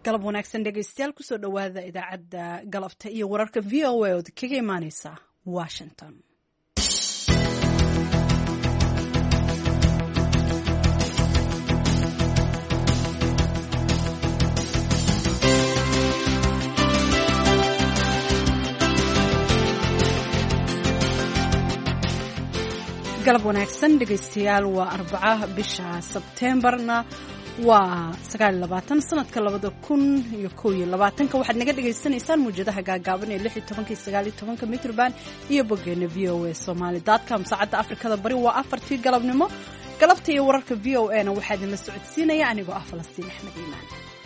galab wanaagsan dhegaystayaal kusoo dhawaada idaacadda galabta iyo wararka VOA oo kaga imaaneysa Washington. galab wanaagsan dhegaystayaal waa Arbaca bisha Sebteembarna waa 29 sanadka 2021 waxaad naga dhageysanaysaan muujadaha gaagaaban ee 16-19 mitrban iyo boggeena voasomali.com saacadda Afrikada bari waa 4tii galabnimo galabta iyo wararka VOA-na waxaa idinla socodsiinaya anigoo ah Falastiin Axmed Iimaan.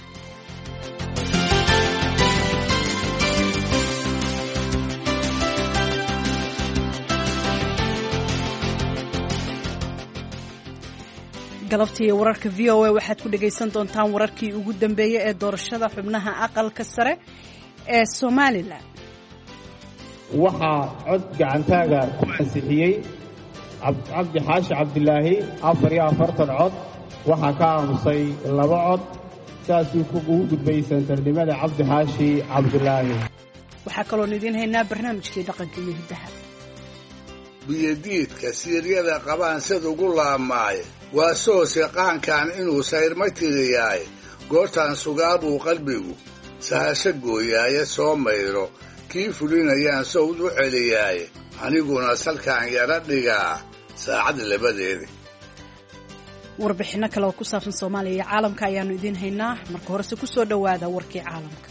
galabtii wararka VOA waxaad ku dhageysan doontaan wararkii ugu dambeeyay ee doorashada xubnaha aqalka sare ee Soomaaliland. waxaa cod gacantaaga ku ansixiyay Cabdi Xaashi Cabdilaahi 44 cod waxaa ka aamusay 2 cod taasoo ku gudbay santarnimada Cabdi Xaashi Cabdilaahi. waxaa kaloo idin haynaa barnaamijkii dhaqanka iyo hidaha. biyadiidka siiriyada qabaan sida ugu laamaay waa soo seeqaankan inuu sayrma tiriyaay goortaan sugaabuu qalbigu sahasho gooyaaye soo mayro kii fulinayaan sawd u celiyaaye aniguna salkaan yara dhigaa saacad labadeeda. warbixino kale oo ku saabsan Soomaaliya iyo caalamka ayaanu idin haynaa marka horese ku soo dhawaada warkii caalamka.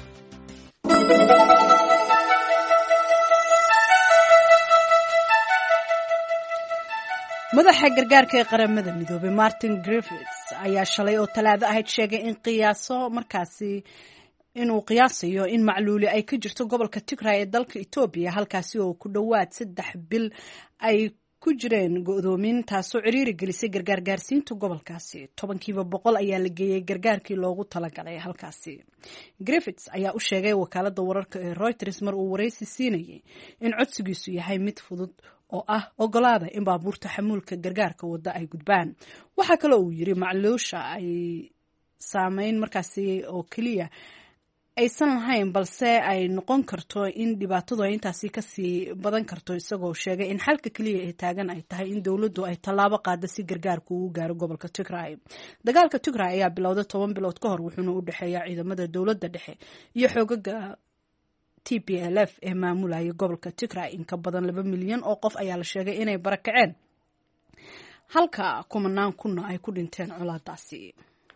madaxa gargaarka ee qaramada midoobay Martin Griffiths ayaa shalay oo Talaado ahayd sheegay in inuu qiyaasayo in macluuli ay ka jirto gobolka Tigray ee dalka Itoobiya halkaasi oo ku dhawaad 3 bil ay ku jireen go'doomin taasoo ciriiri gelisay gargaarsiinta gobolkaasi 10% ayaa la geeyay gargaarkii loogu talagalay halkaasi. Griffiths ayaa u sheegay wakaaladda wararka ee Reuters mar uu wareysi siinayay in codsigiisu yahay mid fudud oo ah ogolaada in baabuurta xamuulka gargaarka wada ay gudbaan. waxa kale uu yiri macluusha ay saameyn markaasi oo kaliya aysan lahayn balse ay noqon karto in dhibaatadu intaasi ka sii badan karto isagoo sheegay in xalka kaliya ee taagan ay tahay in dawladdu ay tallaabo qaado si gargaarku uu gaaro gobolka Tigray. dagaalka Tigray ayaa bilowday 10 bilood ka hor wuxuuna u dhaxeeyaa ciidamada dawladda dhexe iyo xoogagga TPLF ee maamulaya gobolka Tigray. in ka badan 2 milyan oo qof ayaa la sheegay inay barakaceen halka kumanaan kun ay ku dhinteen colaadaasi.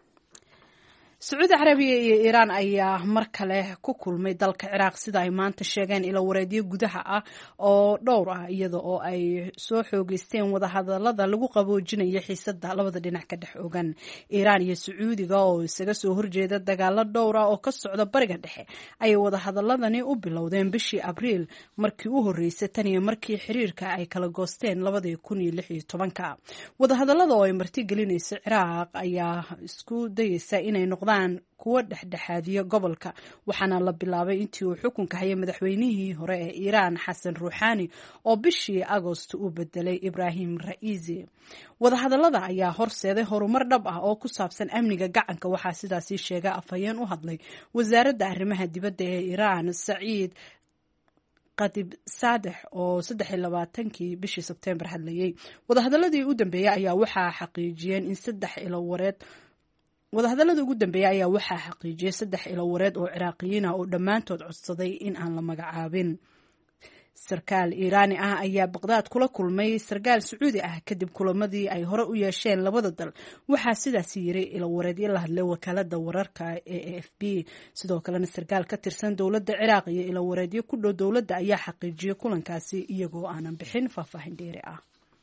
Sacuudi Carabiya iyo Iiraan ayaa mar kale ku kulmay dalka Ciraaq sida ay maanta sheegeen ilo wareediyo gudaha ah oo dhowr ah iyada oo ay soo xoogeysteen wadahadalada lagu qaboojinayo xiisadda labada dhinac ka dhex ogan. Iiraan iyo Sacuudiga oo isaga soo horjeeda dagaalo dhowr ah oo ka socda bariga dhexe ay wadahadaladani u bilowdeen bishii Abriil markii u horeysay tan iyo markii xiriirka ay kala goosteen 2016. wadahadalada oo ay martigelinaysa Ciraaq ayaa isku dayaysa inay kuwa dhexdhexaadiyo gobolka waxaana la bilaabay intii uu xukunka hayay madaxweynihii hore ee Iiraan Xasan Ruuxaani oo bishii Agoosto u bedelay Ibrahim Ra'iisi. wadahadalada ayaa horseeday horumar dhab ah oo ku saabsan amniga gacanka waxaa sidaasi sheegay afhayeen u hadlay wasaaradda arrimaha dibadda ee Iiraan Saciid Qadib Sadex oo 23kii bishii Sebteembar hadlayay. wadahadaladii u dambeeyay ayaa waxaa xaqiijiyeen in 3 ilo wareed wadahadalada ugu dambeeyay ayaa waxaa xaqiijiyay 3 ilo wareed oo Ciraaqiyiin ah oo dhammaantood codsaday in aan la magacaabin. sarkaal Iiraani ah ayaa Baghdad kula kulmay sarkaal Sacuudi ah kadib kulamadii ay hore u yeesheen labada dal. waxaa sidaas yiri ilo wareedyo la hadlay wakaaladda wararka ee AFP. sidoo kalena sarkaal ka tirsan dawladda Ciraaq iyo ilo wareedyo ku dhow dawladda ayaa xaqiijiyay kulankaasi iyagoo aanan bixin faahfaahin dheeri ah.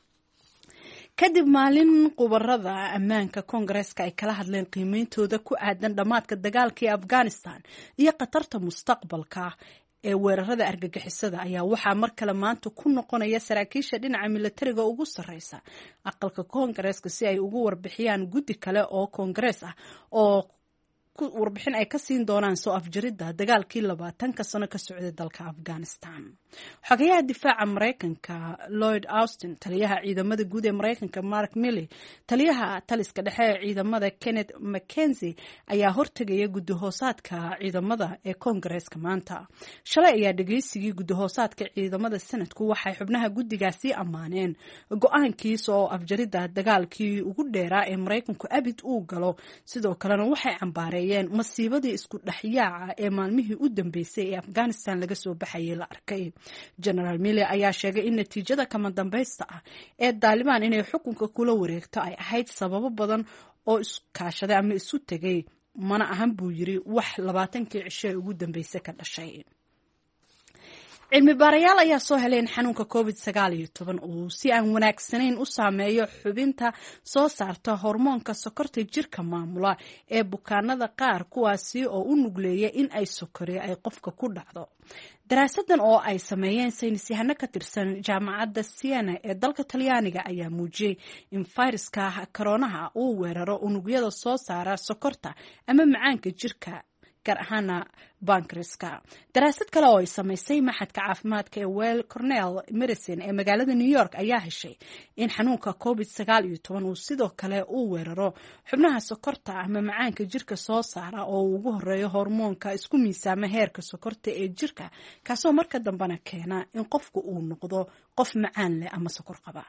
kadib maalin qubarada ammaanka Koongareeska ay kala hadleen qiimeyntooda ku aadan dhamaadka dagaalkii Afghanistan iyo qatarta mustaqbalka ee weerarada argagixisada ayaa waxaa mar kale maanta ku noqonaya saraakiisha dhinaca militariga ugu sareysa aqalka Koongareeska si ay ugu warbixiyaan guddi kale oo Koongarees ah oo warbixin ay ka siin doonaan soo afjaridda dagaalkii 20 sano ka socday dalka Afghanistan. Xogayaha difaaca Mareykanka Lloyd Austin, taliyaha ciidamada guud ee Mareykanka Mark Milley, taliyaha taliska dhexe ee ciidamada Kenneth McKenzie ayaa hortagaya gudahoosaadka ciidamada ee Koongareeska maanta. Shalay ayaa dhageysigii gudahoosaadka ciidamada Senatku waxay xubnaha guddigaasi ammaaneen go'aankii soo afjaridda dagaalkii ugu dheeraa ee Mareykanku abid uu galo. Sidoo kalena waxay cambaareeyeen masiibadii isku dhaxyaaca ee maalmihii u dambeysay ee Afghanistan laga soo baxayay la arkay. General Milley ayaa sheegay in natiijada kama dambaysta ah ee Taliban inay xukunka kula wareegto ay ahayd sababo badan oo iskaashaday ama isu tegay, mana ahan buu yiri wax 20kii cisho ee ugu dambeysay ka dhashay. Cilmi baarayaal ayaa soo heleen xanuunka COVID-19 uu si aan wanaagsanayn u saameeyo xubinta soo saarta hormoonka sokorta jirka maamula ee bukaanada qaar, kuwaasi oo u nugleeya in ay sokori ay qofka ku dhacdo. Daraasadan oo ay sameeyeen saynisyahano ka tirsan jaamacadda Siena ee dalka Talyaaniga ayaa muujiyay in fayraska koronaha uu weeraro unugyada soo saara sokorta ama macaanka jirka, gaar ahaana bankreska. Daraasad kale oo ay samaysay maxadka caafimaadka ee Weill Cornell Medicine ee magaalada New York ayaa heshay in xanuunka COVID-19 uu sidoo kale uu weeraro xubnaha sokorta ama macaanka jirka soo saara oo ugu horeeyo hormoonka isku miisaama heerka sokorta ee jirka, kaasoo marka dambena keena in qofku uu noqdo qof macaan leh ama sokor qaba.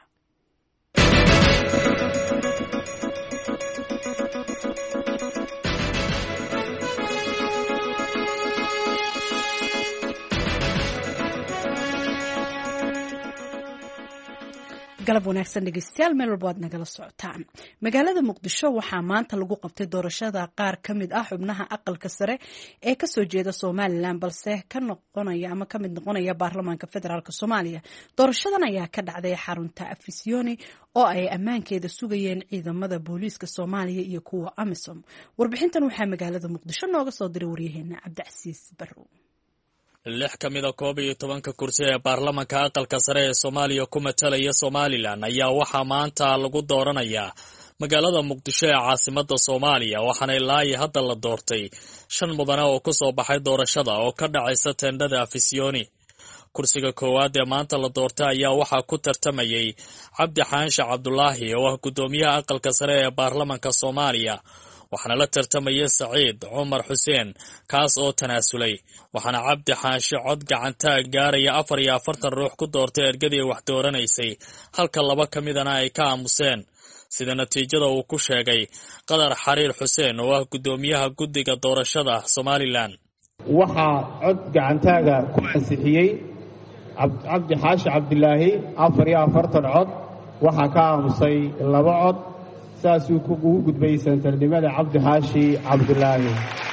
galab wanaagsan dhegeystayaal, meel walba aad nagala socotaan. Magaalada Muqdisho waxaa maanta lagu qabtay doorashada qaar ka mid ah xubnaha aqalka sare ee ka soo jeeda Somaliland balse ka mid noqonaya baarlamaanka federaalka Soomaaliya. Doorashadan ayaa ka dhacday xarunta Afisyooni oo ay ammaankeeda sugayeen ciidamada booliiska Soomaaliya iyo kuwa AMISOM. Warbixintan waxaa magaalada Muqdisho nooga soo diray waryaheena Cabdicasiis Barrow. 6 ka mid ah 12 kursi ee baarlamaanka aqalka sare ee Soomaaliya ku matalaya Somaliland ayaa waxaa maanta lagu dooranayaa magaalada Muqdisho ee caasimadda Soomaaliya, waxaana ilaa hadda la doortay 5 mudane oo ku soo baxay doorashada oo ka dhacaysa teendhada Afisyooni. kursiga koowaad ee maanta la doortay ayaa waxaa ku tartamayay Cabdi Xaanshe Cabdulaahi oo ah gudoomiyaha aqalka sare ee baarlamaanka Soomaaliya, waxaana la tartamaya Saciid Cumar Xuseen kaas oo tanaasulay, waxaana Cabdi Xaanshe cod gacantaag gaaraya 44 ruux ku doortay ergadii wax dooranaysay, halka 2 ka midana ay ka aamuseen. sida natiijada uu ku sheegay Qadar Xariir Xuseen oo ah gudoomiyaha guddiga doorashada Somaliland. waxaa cod gacantaaga ku ansixiyey Cabdi Xaanshe Cabdulaahi 44 cod, waxaa ka aamusay 2 cod. saasuu ugu gudbay santarnimada Cabdi Xaanshe Cabdulaahi.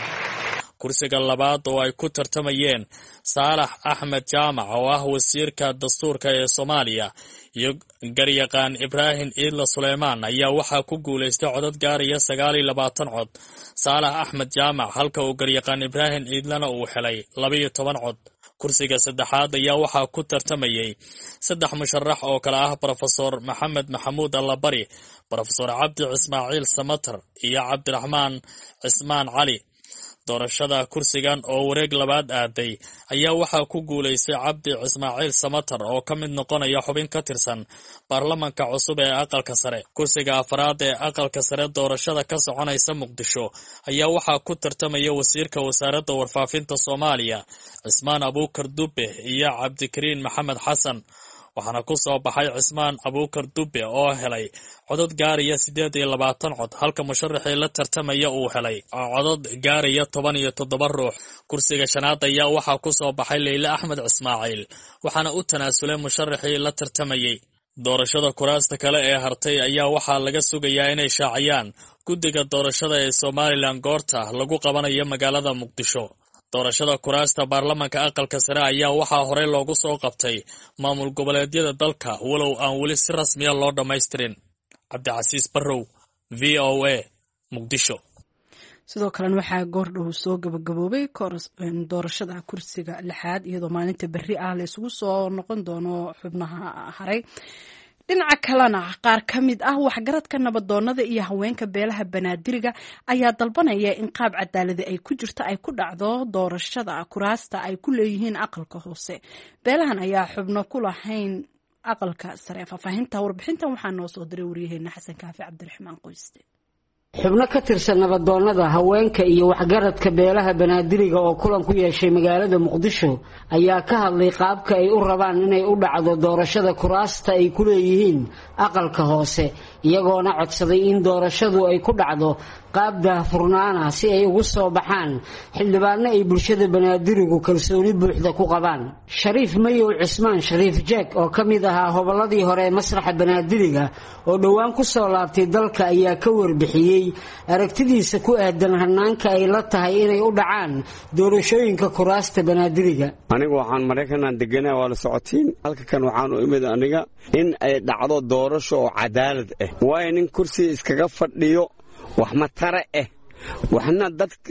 kursiga labaad oo ay ku tartamayeen Saalax Axmed Jaamac oo ah wasiirka dastuurka ee Soomaaliya iyo garyaqaan Ibraahim Ciidla Suleymaan ayaa waxaa ku guuleystay codad gaaraya 29 cod Saalax Axmed Jaamac, halka uu garyaqaan Ibraahim Ciidlana uu helay 12 cod. kursiga saddexaad ayaa waxaa ku tartamayay 3 musharax oo kala ah Professor Maxamed Maxamuud Allabari, Professor Cabdi Ismaaciil Samatar iyo Cabdiraxmaan Cismaan Cali. doorashada kursigan oo wareeg labaad aaday ayaa waxaa ku guuleystay Cabdi Ismaaciil Samatar oo ka mid noqonaya xubin ka tirsan baarlamaanka cusub ee aqalka sare. kursiga afraad ee aqalka sare doorashada ka soconaysa Muqdisho ayaa waxaa ku tartamaya wasiirka wasaaradda warfaafinta Soomaaliya Cismaan Abuukar Dube iyo Cabdikariin Maxamed Xasan, waxaana ku soo baxay Cismaan Abuukar Dube oo helay codad gaaraya 28 cod, halka musharaxii la tartamaya uu helay codad gaaraya 17 ruux. kursiga shanaad ayaa waxaa ku soo baxay Leyle Axmed Ismaaciil, waxaana u tanaasulay musharaxii la tartamayay. doorashada kuraasta kale ee hartay ayaa waxaa laga sugayaa inay shaaciyaan guddiga doorashada ee Somaliland goorta lagu qabanayo magaalada Muqdisho. doorashada kuraasta baarlamaanka aqalka sare ayaa waxaa horey loogu soo qabtay maamul goboleedyada dalka, walow aan weli si rasmi ah loo dhammaystirin. Cabdicasiis Barrow, VOA, Muqdisho. sidoo kalena waxaa goordhow soo gabagaboobay doorashada kursiga 6 iyadoo maalinta berri ah la isugu soo noqon doono xubnaha haray. dhinaca kalena qaar ka mid ah waxgaradka nabadoonnada iyo haweenka beelaha banaadiriga ayaa dalbanaya in qaab cadaaladi ay ku jirto ay ku dhacdo doorashada kuraasta ay ku leeyihiin aqalka hoose. beelahan ayaa xubno ku lahayn aqalka sare. faahfaahinta warbixintan waxaa noo soo diray waryaheena xasan kaafi cabdiraxmaan qoyste. xubno ka tirsan nabadoonnada haweenka iyo waxgaradka beelaha banaadiriga oo kulan ku yeeshay magaalada muqdisho ayaa ka hadlay qaabka ay u rabaan inay u dhacdo doorashada kuraasta ay ku leeyihiin aqalka hoose, iyagoona codsaday in doorashadu ay ku dhacdo qaab daahfurnaana si ay ugu soo baxaan xildhibaano ay bulshada banaadirigu kalsooni buuxda ku qabaan. Shariif Mayow Cismaan Shariif Jeeg oo ka mid ahaa hobolladii hore ee masraxa banaadiriga oo dhowaan ku soo laabtay dalka ayaa ka warbixiyey aragtidiisa ku aadan hanaanka ay la tahay inay u dhacaan doorashooyinka kuraasta banaadiriga. anigu waxaan Mareykanaan deganaa waa la socotiin halka kan waxaan u imid aniga in ay dhacdo doorasho oo cadaalad ah, waayo nin kursi iskaga fadhiyo wax ma tare waxna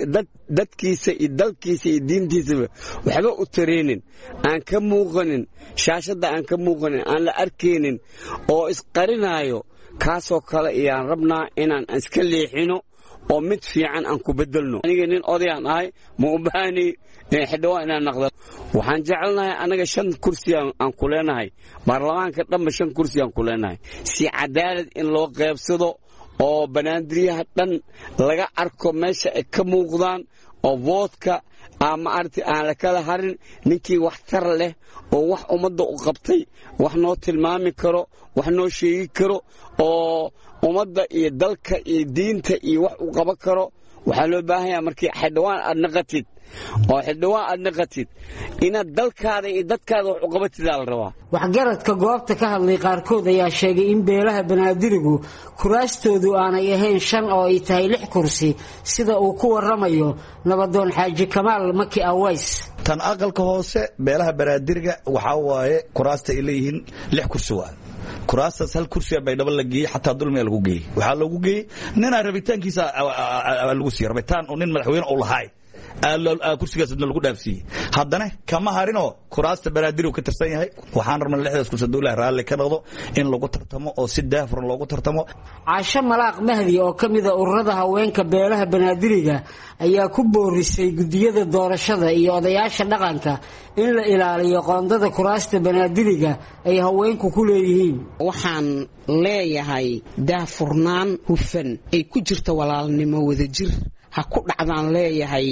dadkiisa iyo dalkiisa iyo diintiisaba waxba u tareenin, aan ka muuqanin shaashadda, aan ka muuqanin, aan la arkaynin oo isqarinaayo, kaasoo kale ayaan rabnaa inaan iska leexino oo mid fiican aan ku bedelno. aniga nin odayaan ahay, ma u baahani xildhibaan inaan naqdo. waxaan jecelnahay anaga 5 kursi aan ku leenahay, baarlamaanka dhanba 5 kursi aan ku leenahay, si cadaalad in loo qaybsado oo banaadiriyaha dhan laga arko meesha ay ka muuqdaan, oo voodka ama aan la kala harin. ninkii wax tar leh oo wax ummadda u qabtay, wax noo tilmaami karo, wax noo sheegi karo, oo ummadda iyo dalka iyo diinta iyo wax u qaban karo, waxaa loo baahan yahay markii xildhibaan aad naqatid oo xildhibaan aad naqatid inaad dalkaada iyo dadkaada wax u qabatidaa la rabaa. waxgaradka goobta ka hadlay qaarkood ayaa sheegay in beelaha banaadirigu kuraastoodu aanay ahayn 5 oo ay tahay 6 kursi sida uu ku waramayo nabadoon xaaji Kamaal Maki Aways. tan aqalka hoose beelaha banaadiriga waxa waaye kuraasta ay leeyihiin 6 kursi waa kuraastaas 1 kursi bay dhab la geeyay, xataa dulmi lagu geeyay. waxa lagu geeyay nin rabitaankiisa lagu sii rabitaan oo nin madaxweyne u lahaay kursigaas lagu dhaafsiiyay, haddana kama harino kuraasta banaadirigu ka tirsan yahay. waxaan rabnaa 6daas kursi dawladda raalli ka noqdo in lagu tartamo oo si daahfuran loogu tartamo. Caasha Malaaq Mahdi oo ka mid ah ururada haweenka beelaha banaadiriga ayaa ku boorisay gudiyada doorashada iyo odayaasha dhaqanka in la ilaaliyo qoondada kuraasta banaadiriga ay haweenku ku leeyihiin. waxaan leeyahay daahfurnaan hufan ay ku jirto walaalnimo wadajir ha ku dhacdaan leeyahay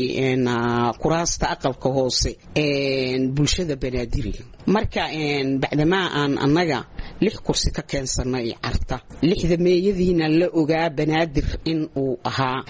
kuraasta aqalka hoose bulshada banaadiriga. marka bacdamaa aan annaga 6 kursi ka keensanay carta 6 meeyadiina la ogaa banaadir in uu ahaa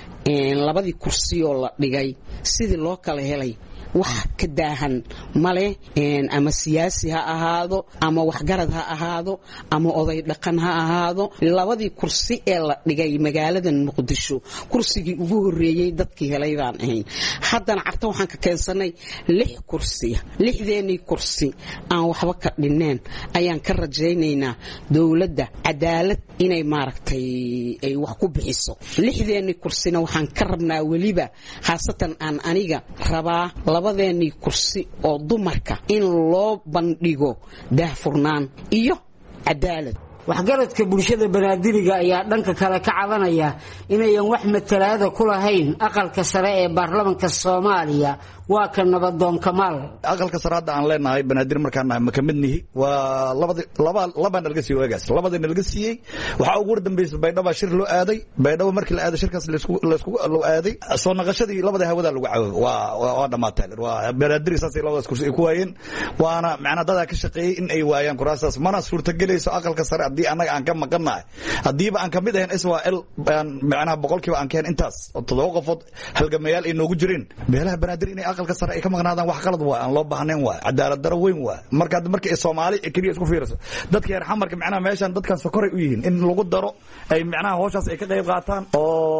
2 kursi oo la dhigay sidii loo kala helay wax ka daahan male, ama siyaasi ha ahaado ama waxgarad ha ahaado ama oday dhaqan ha ahaado. 2 kursi ee la dhigay magaalada muqdisho kursigii ugu horeeyay dadkii helay baan ahayn. haddana carta waxaan ka keensanay 6 kursi, 6deeni kursi aan waxba ka dhineen ayaan ka rajaynaynaa dawladda cadaalad inay maaragtay ay wax ku bixiso. 6deeni kursina waxaan ka rabnaa waliba khaasatan aan aniga rabaa 2deeni kursi oo dumarka in loo bandhigo daahfurnaan iyo cadaalad. waxgaradka bulshada banaadiriga ayaa dhanka kale ka cabanaya inayan wax matalaada ku lahayn aqalka sare ee baarlamaanka Soomaaliya. waa kan nabadoon Kamaal. aqalka sare hadda aan leenahay banaadir markaan nahay ma kamid nihi, waa labaan laga siiyay waagaas, labadana laga siiyay. waxa ugu dambeysay baydhabo shir loo aaday, baydhabo markii la aaday shirkaas la isku loo aaday, soo naqashadii labada hawada lagu caaway waa dhamaatay. waa banaadir saasay labadaas kursi ay ku waayeen, waana macna dad ka shaqeeyay in ay waayaan kuraasaas. mana suurtagelayso aqalka sare haddii anaga aan ka maqanahay, hadiiba aan kamid ahayn Israel macnaha 100% aan keen intaas 7 qofood halgamayaal ay noogu jireen. beelaha banaadir inay aqalka sare ay ka maqnaadaan wax qalad waa, aan loo baahnayn waa, cadaalad daro weyn waa. markii Soomaali kaliya isku fiirso dadka yar xamarka macnaha meeshan dadkan sokoray u yihiin in lagu daro ay macnaha hawshaas ay ka qayb qaataan oo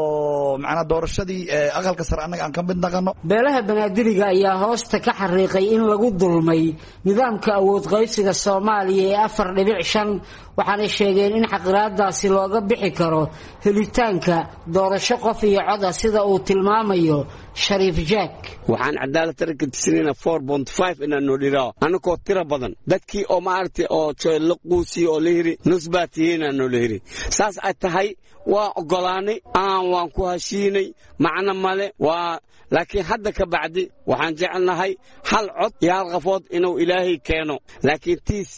oo macnaa doorashadii aqalka sare annaga aan ka mid naqano. beelaha banaadiriga ayaa hoosta ka xariiqay in lagu dulmay nidaamka awood qaybsiga Soomaaliya ee 4.5 waxaana sheegeen in xaqiraadaasi looga bixi karo helitaanka doorasho qof iyo cod ah sida uu tilmaamayo Shariif Jack. waxaan cadaalad tarkiisina 4.5 inaan noo dhiro anako tira badan dadkii oo maartay oo la quusi oo leehri nusbaatiina noo leehri saas ay tahay waa ogolaanay waan ku hashiinay macna male waa laakiin hadda ka bacdi waxaan jecelnahay hal cod iyo hal qafood inuu Ilaahay keeno laakiin tiis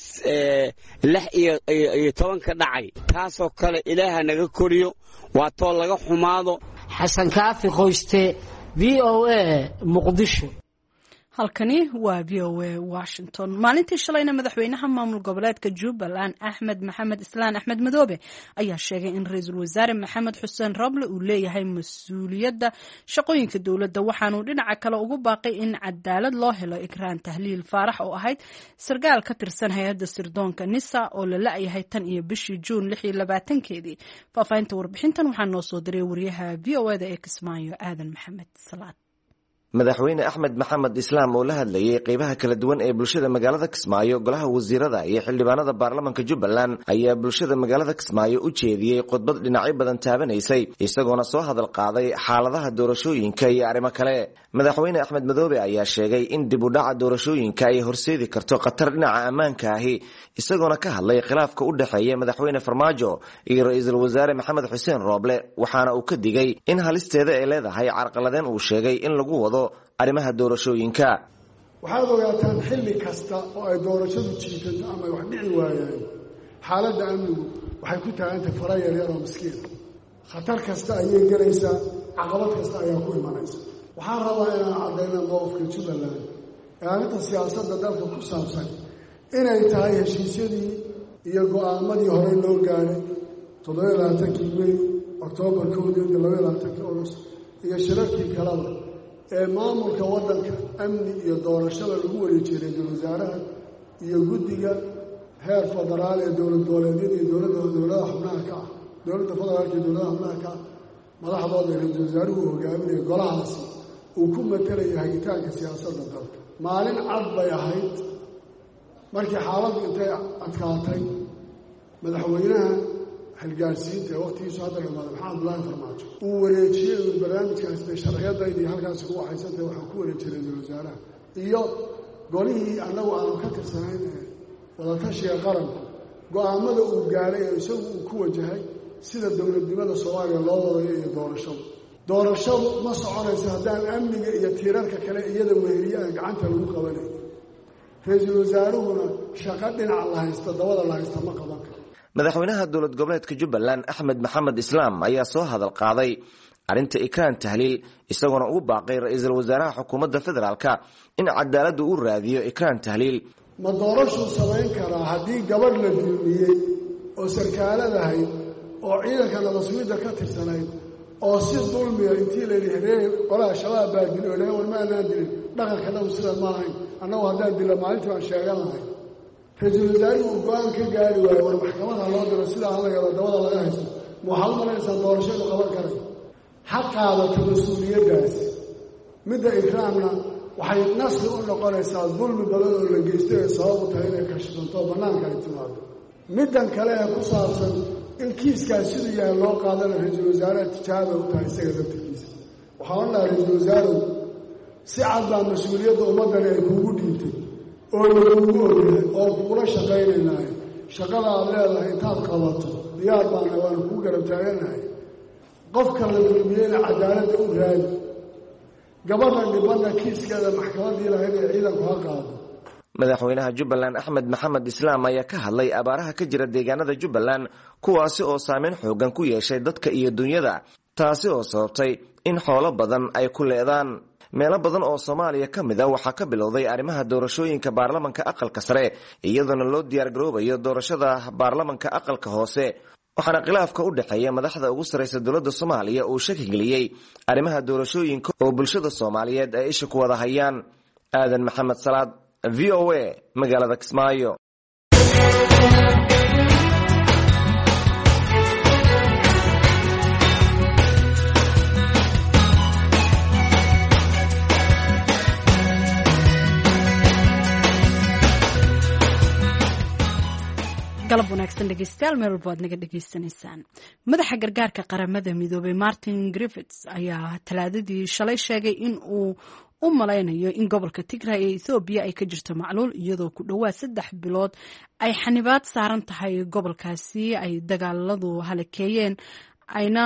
16 ka dhacay taasoo kale Ilaahay naga koriyo waa too laga xumaado. Xasan Kaafi Qoyste VOA Muqdisho. halkani waa VOA Washington. maalintii shalayna madaxweynaha maamul goboleedka Jubbaland Axmed Maxamed Islaan Axmed Madoobe ayaa sheegay in ra'iisul wasaare Maxamed Xuseen Roble uu leeyahay mas'uuliyadda shaqooyinka dawladda waxaana uu dhinaca kale ugu baaqay in cadaalad loo helo Ikraan Tahliil Faarax oo ahayd sargaal ka tirsan hay'adda sirdoonka NISA oo la la'yahay tan iyo bishii Juun 26-keedii. faafahinta warbixintan waxaa noo soo diray wariyaha VOA-da ee Kismaayo Aadan Maxamed Salaad. madaxweyne Axmed Maxamed Islaam oo la hadlayay qaybaha kala duwan ee bulshada magaalada Kismaayo golaha wasiirada iyo xildhibaanada baarlamaanka Jubbaland ayaa bulshada magaalada Kismaayo u jeediyay khudbad dhinacyo badan taabanaysay isagoona soo hadal qaaday xaaladaha doorashooyinka iyo arrimo kale. madaxweyne Axmed Madoobe ayaa sheegay in dib u dhaca doorashooyinka ay horseedi karto khatar dhinaca ammaanka ahi isagoona ka hadlay khilaafka u dhaxeeya madaxweyne Farmaajo iyo ra'iisul wasaare Maxamed Xuseen Roble waxaana uu ka digay in halisteeda ay leedahay carqaladeen uu sheegay in lagu wado arrimaha doorashooyinka. waxaad ogaataan xilli kasta oo ay doorashadu jiitanto ama wax dhici waayaan xaaladda amnigu waxay ku taagantay fara yaryar oo miskiin khatar kasta ayay gelaysaa caqabad kasta ayaa ku imanaysa. waxaan rabaa inaan caddayna mowqifka Jubbaland ee arrinta siyaasadda dalka ku saabsan inay tahay heshiisyadii iyo go'aamadii horey loo gaaray 27 May Oktoobar 22 August iyo shirarkii kalaba ee maamulka waddanka amni iyo doorashada lagu wareejiyay ra'iisul wasaaraha iyo guddiga heer federaal ee dowlad goboleedyada iyo dowladaha xubnaha ka ah dowladda federaalka iyo dowladaha xubnaha ka ah madaxdooda ra'iisul wasaaruhu hogaaminaya golahaasi uu ku matalaya hagitaanka siyaasadda dalka. maalin cad bay ahayd markii xaaladdu intay adkaatay madaxweynaha xilgaarsiinta ee waqtigiisu hadda dhamaaday maxamed abdullaahi farmaajo uu wareejiyey uu barnaamijkaas bay sharciyadaydii halkaasi ku waxaysantay waxaan ku wareejiyey ra'iisul wasaaraha iyo golihii annagu aanu ka tirsanayn ee wadatashiga qaranku go'aamada uu gaaray ee isagu uu ku wajahay sida dowladnimada Soomaaliya loo wadayo iyo doorashadu ma soconayso haddaan amniga iyo tiirarka kale iyada weeriye aan gacanta lagu qabanayn. ra'iisul wasaaruhuna shaqo dhinac la haysta dabada la haysta ma qaban karo. madaxweynaha dowlad goboleedka Jubbaland Axmed Maxamed Islaam ayaa soo hadal qaaday arrinta Ikraan Tahliil isagoona ugu baaqay ra'iisul wasaaraha xukuumadda federaalka in cadaaladdu uu raadiyo Ikraan Tahliil. ma doorasho samayn karaa haddii gabadh la dulmiyey oo sarkaaladahay oo ciidanka nabadsugiida ka tirsanayd oo si dulmiya intii la yidhi qolaha shabaab baa dilay oo war ma aanaan dilin dhaqanka dhow sida ma ahayn annagu haddaan dilo maalintii baan sheegan lahay. ra'iisul wasaaruhu uu go'aan ka gaari waayo war maxkamada loo diro sidaa hadlayada dabada laga haysto ma waxaad u malaynaysaa doorashadu qaban karay ha qaadato mas-uuliyaddaasi. midda ikraamna waxay nasli u noqonaysaa dulmi badan oo la geysto ee sabab u tahay inay kashifanto bannaanka ay timaado. middan kale ee ku saabsan in kiiskaas siduu yahay loo qaadana ra'iisul wasaaraha tijaaba u tahay isaga laftirkiisa. waxaa odhanaa ra'iisul wasaarow si cad baa mas-uuliyadda ummaddani ay kuugu dhiibtay oo lagugu ogyahay oo kugula shaqaynaynahay shaqada aad leedahay intaad qabato diyaar baana waanu kuu garab taaganahay. qofka la dulmiyeyna cadaaladda u raadi. gabadha dhibadda kiiskeeda maxkamaddii lahayd ee ciidanku ha qaado. madaxweynaha Jubbaland Axmed Maxamed Islaam ayaa ka hadlay abaaraha ka jira deegaanada Jubbaland kuwaasi oo saameyn xoogan ku yeeshay dadka iyo dunyada taasi oo sababtay in xoolo badan ay ku leedaan. meelo badan oo Soomaaliya ka mid ah waxaa ka bilowday arrimaha doorashooyinka baarlamaanka aqalka sare iyadoona loo diyaar garoobayo doorashada baarlamaanka aqalka hoose waxaana khilaafka u dhaxeeya madaxda ugu sareysa dowladda Soomaaliya uu shaki geliyay arrimaha doorashooyinka oo bulshada Soomaaliyeed ay isha ku wada hayaan. Aadan Maxamed Salaad VOA magaalada Kismaayo. galab wanaagsan dhegeystayaal meel walba aad naga dhegeysanaysaan madaxa gargaarka qaramada midoobay Martin Griffiths ayaa talaadadii shalay sheegay in uu u malaynayo in gobolka Tigray ee Ethiopia ay ka jirto macluul iyadoo ku dhawaad 3 bilood ay xanibaad saaran tahay gobolkaasi ay dagaaladu halakeeyeen ayna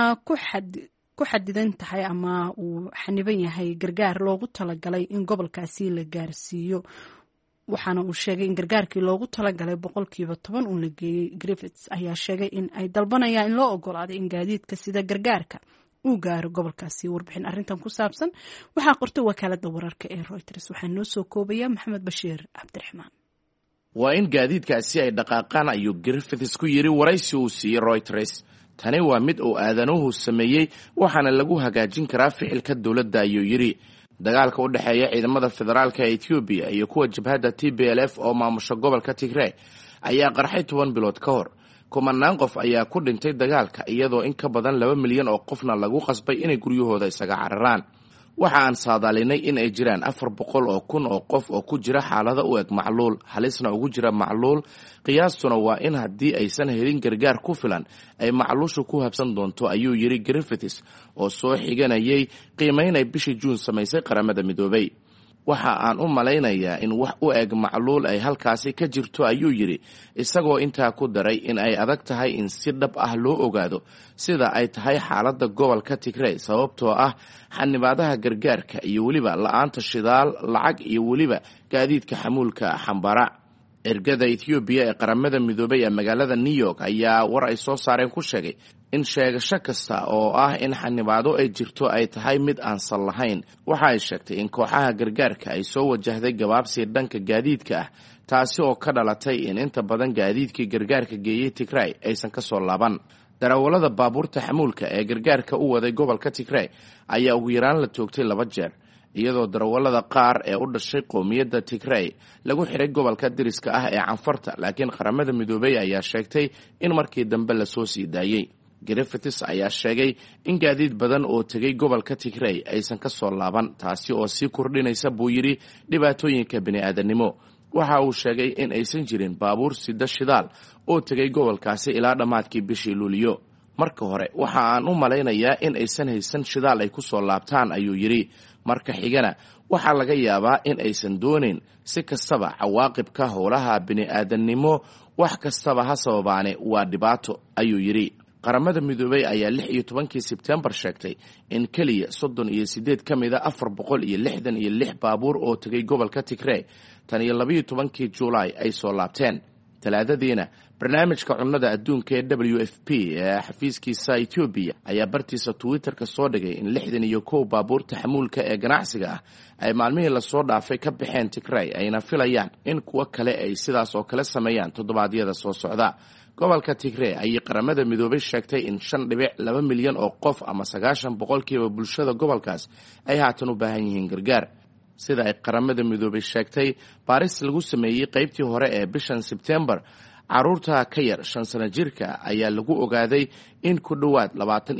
ku xadidan tahay ama uu xaniban yahay gargaar loogu talagalay in gobolkaasi la gaarsiiyo waxaana uu sheegay in gargaarkii loogu talagalay 10% uu la geeyay. Griffiths ayaa sheegay in ay dalbanayaan in loo ogolaaday in gaadiidka sida gargaarka uu gaaro gobolkaasi. Warbixin arrintan ku saabsan waxaa qortay wakaaladda wararka ee Reuters. waxaa noo soo koobaya Maxamed Bashiir Cabdiraxmaan. waa in gaadiidkaasi ay dhaqaaqaan ayuu Griffiths ku yiri waraysi uu siiyey Reuters. tani waa mid uu aadanuhu sameeyey waxaana lagu hagaajin karaa ficilka dowladda ayuu yiri. dagaalka u dhaxeeya ciidamada federaalka ee Ethiopia iyo kuwa jabhadda TPLF oo maamusha gobolka Tigray ayaa qarxay 10 bilood ka hor. kumanaan qof ayaa ku dhintay dagaalka iyadoo in ka badan 2 milyan oo qofna lagu qasbay inay guryahooda isaga cararaan. waxa aan saadaalinay in ay jiraan 400 oo kun oo qof oo ku jira xaalada u eg macluul halisna ugu jira macluul. qiyaastuna waa in haddii aysan helin gargaar ku filan ay macluushu ku habsan doonto ayuu yiri Griffiths oo soo xiganayay qiimeynay bishii Juun samaysay qaramada midoobay. waxa aan u malaynayaa in wax u eg macluul ay halkaasi ka jirto ayuu yiri isagoo intaa ku daray in ay adag tahay in si dhab ah loo ogaado sida ay tahay xaaladda gobolka Tigray sababtoo ah xanibaadaha gargaarka iyo weliba la'aanta shidaal lacag iyo weliba gaadiidka xamuulka xambara. ergada Ethiopia ee qaramada midoobay ee magaalada New York ayaa war ay soo saareen ku sheegay in sheegasho kasta oo ah in xanibaado ay jirto ay tahay mid aan sal lahayn. waxa ay sheegtay in kooxaha gargaarka ay soo wajahday gabaabsi dhanka gaadiidka ah taasi oo ka dhalatay in inta badan gaadiidkii gargaarka geeyay Tigray aysan ka soo laaban. darawallada baabuurta xamuulka ee gargaarka u waday gobolka Tigray ayaa ugu yaraan la toogtay 2 jeer iyadoo darawallada qaar ee u dhashay qoomiyadda Tigray lagu xiray gobolka diriska ah ee Canfarta laakiin qaramada midoobay ayaa sheegtay in markii dambe la soo sii daayay. Griffiths ayaa sheegay in gaadiid badan oo tagay gobolka Tigray aysan ka soo laaban taasi oo sii kordhinaysa buu yiri dhibaatooyinka bini'aadanimo. waxa uu sheegay in aysan jirin baabuur sida shidaal oo tagay gobolkaasi ilaa dhamaadkii bishii Luulyo. marka hore waxa aan u malaynayaa in aysan haysan shidaal ay ku soo laabtaan ayuu yiri. marka xigana waxa laga yaabaa in aysan doonin si kastaba cawaaqibka howlaha bini'aadanimo wax kastaba ha sababaane waa dhibaato ayuu yiri. qaramada midoobay ayaa 16 Sebtembar sheegtay in kaliya 38 kamida 466 baabuur oo tagay gobolka Tigray tan iyo 12 Juulaay ay soo laabteen. talaadadiina barnaamijka cunnada adduunka ee WFP ee xafiiskiisa Ethiopia ayaa bartiisa Twitterka soo dhigay in 61 baabuurta xamuulka ee ganacsiga ah ay maalmihii la soo dhaafay ka baxeen Tigray ayna filayaan in kuwa kale ay sidaas oo kale sameeyaan toddobaadyada soo socda. gobolka Tigray ayay qaramada midoobay sheegtay in 5.2 milyan oo qof ama 90% bulshada gobolkaas ay haatan u baahan yihiin gargaar. sida ay qaramada midoobay sheegtay Paris lagu sameeyay qaybtii hore ee bishan Sebtembar caruurta ka yar 5 sano jirka ayaa lagu ogaaday in ku dhawaad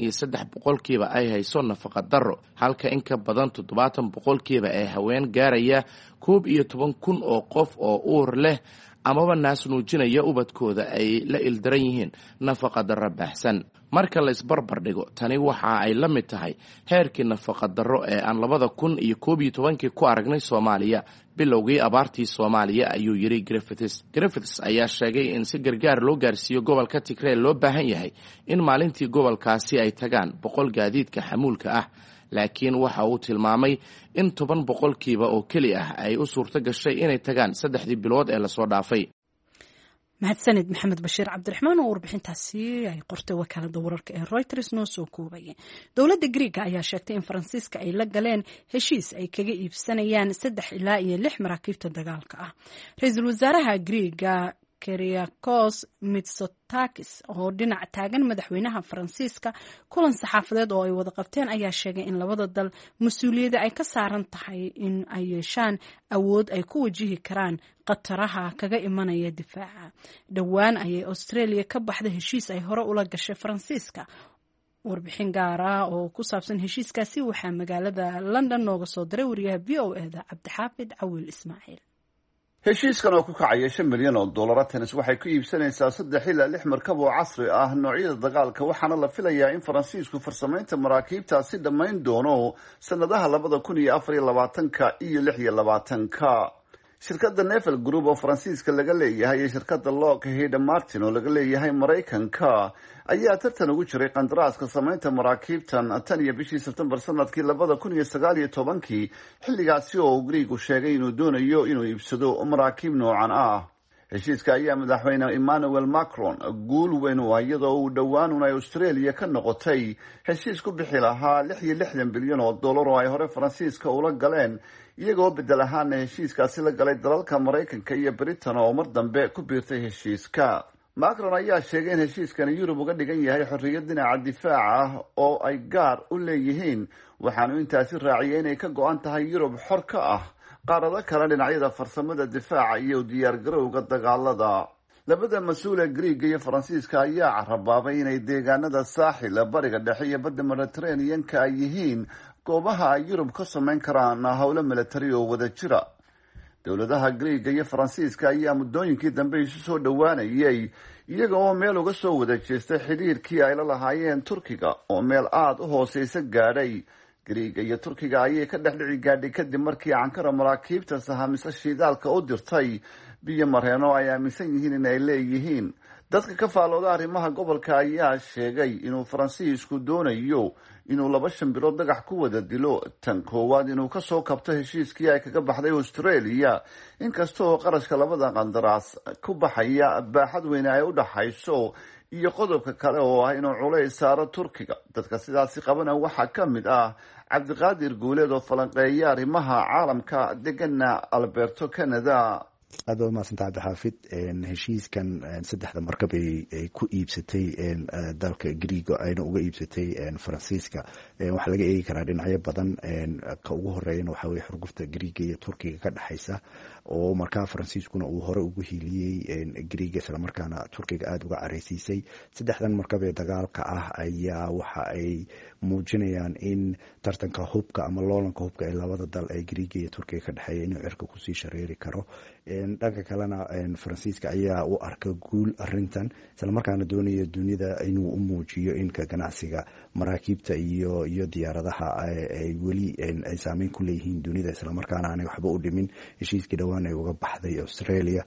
23% ay hayso nafaqa darro halka in ka badan 70% ay haween gaaraya 11,000 oo qof oo uur leh amaba naas nuujinaya ubadkooda ay la ildaran yihiin nafaqa darro baahsan. marka la isbarbar dhigo tani waxa ay la mid tahay heerkii nafaqa darro ee aan 2011 ku aragnay Soomaaliya bilowgii abaartii Soomaaliya ayuu yiri Griffiths ayaa sheegay in si gargaar loo gaarsiiyo gobolka Tigray loo baahan yahay in maalintii gobolkaasi ay tagaan 100 gaadiidka xamuulka ah laakiin waxa uu tilmaamay in 10% oo keli ah ay u suurto gashay inay tagaan 3 bilood ee la soo dhaafay. mahadsanid Maxamed Bashiir Cabdiraxmaan oo warbixintaasi ay qortay wakaaladda wararka ee Reuters noo soo koobay. dowladda Greek ayaa sheegtay in Faransiiska ay la galeen heshiis ay kaga iibsanayaan 3 ilaa 6 maraakiibta dagaalka ah. ra'iisul wasaaraha Greek Kyriakos Mitsotakis oo dhinac taagan madaxweynaha Faransiiska kulan saxaafadeed oo ay wada qabteen ayaa sheegay in labada dal mas'uuliyadda ay ka saaran tahay in ay yeeshaan awood ay ku wajihi karaan qataraha kaga imanaya difaaca. dhowaan ayay Australia ka baxday heshiis ay hore ula gashay Faransiiska. warbixin gaar ah oo ku saabsan heshiiskaasi waxaa magaalada London nooga soo diray wariyaha VOA-da Cabdixaafid Cawil Ismaaciil. heshiiskan oo ku kacaya $5 milyan Athens waxay ku iibsanaysaa 3 ilaa 6 markab oo casri ah noocyada dagaalka waxaana la filayaa in Faransiisku farsamaynta maraakiibtaasi dhammayn doono sanadaha 2024 iyo 2026. shirkadda Naval Group oo Faransiiska laga leeyahay iyo shirkadda Lockheed Martin oo laga leeyahay Mareykanka ayaa tartan ugu jiray qandaraaska samaynta maraakiibtan tan iyo bishii Sebtembar sanadkii 2019 xilligaasi oo Greegu sheegay inuu doonayo inuu iibsado maraakiib noocan ah. heshiiska ayaa madaxweyne Emmanuel Macron guul weyn oo iyadoo uu dhowaan ay Australia ka noqotay heshiis ku bixi lahaa $66 bilyan oo ay hore Faransiiska ula galeen iyagoo bedel ahaan heshiiskaasi la galay dalalka Mareykanka iyo Britain oo mar dambe ku biirtay heshiiska. Macron ayaa sheegay in heshiiskan Yurub uga dhigan yahay xorriyad dhinaca difaaca ah oo ay gaar u leeyihiin waxaanu intaasi raaciyay inay ka go'an tahay Yurub xor ka ah qaarada kale dhinacyada farsamada difaaca iyo diyaar garowga dagaalada. labada mas-uul ee Greega iyo Faransiiska ayaa carabaabay inay deegaanada saaxil bariga dhexe iyo badda Mediterranean-ka ay yihiin goobaha ay Yurub ka samayn karaan howlo militari oo wada jira. dowladaha Greega iyo Faransiiska ayaa muddooyinkii dambe isu soo dhowaanayay iyaga oo meel uga soo wada jeestay xiriirkii ay la lahaayeen Turkiga oo meel aad u hooseysa gaadhay. Greega iyo Turkiga ayay ka dhexdhici gaadhay kadib markii Ankara maraakiibta sahamisa shidaalka u dirtay biyo mareeno ay aaminsan yihiin in ay leeyihiin. dadka ka faalooda arrimaha gobolka ayaa sheegay inuu Faransiisku doonayo inuu 2 shambirood dhagax ku wada dilo. tan koowaad inuu ka soo kabto heshiiskii ay kaga baxday Australia inkastoo qarashka labada qandaraas ku baxaya baaxad weyn ay u dhaxayso iyo qodobka kale oo ah inuu culays saaro Turkiga. dadka sidaasi qabana waxaa ka mid ah Cabdiqaadir Guuleed oo falanqeeya arrimaha caalamka degana Alberto Canada. aad waa mahadsantahay Cabdixaafid. heshiiskan 3 markab ay ku iibsatay dalka Greega ayna uga iibsatay Faransiiska waxa laga eegi karaa dhinacyo badan. ka ugu horeeyana waxa weeye xurgufta Greega iyo Turkiga ka dhaxaysa oo markaa Faransiiskuna uu hore ugu hiiliyay Greega isla markaana Turkiga aad uga careysiisay. 3 markab ee dagaalka ah ayaa waxa ay muujinayaan in tartanka hubka ama loolanka hubka ee labada dal ee Greega iyo Turkiga ka dhaxeeya inuu cirka ku sii shareeri karo. dhanka kalena Faransiiska ayaa u arka guul arintan isla markaana doonaya dunida inuu u muujiyo in ka ganacsiga maraakiibta iyo diyaaradaha ay weli ay saameyn ku leeyihiin dunida isla markaana aanay waxba u dhimin heshiiskii dhawaan ay uga baxday Australia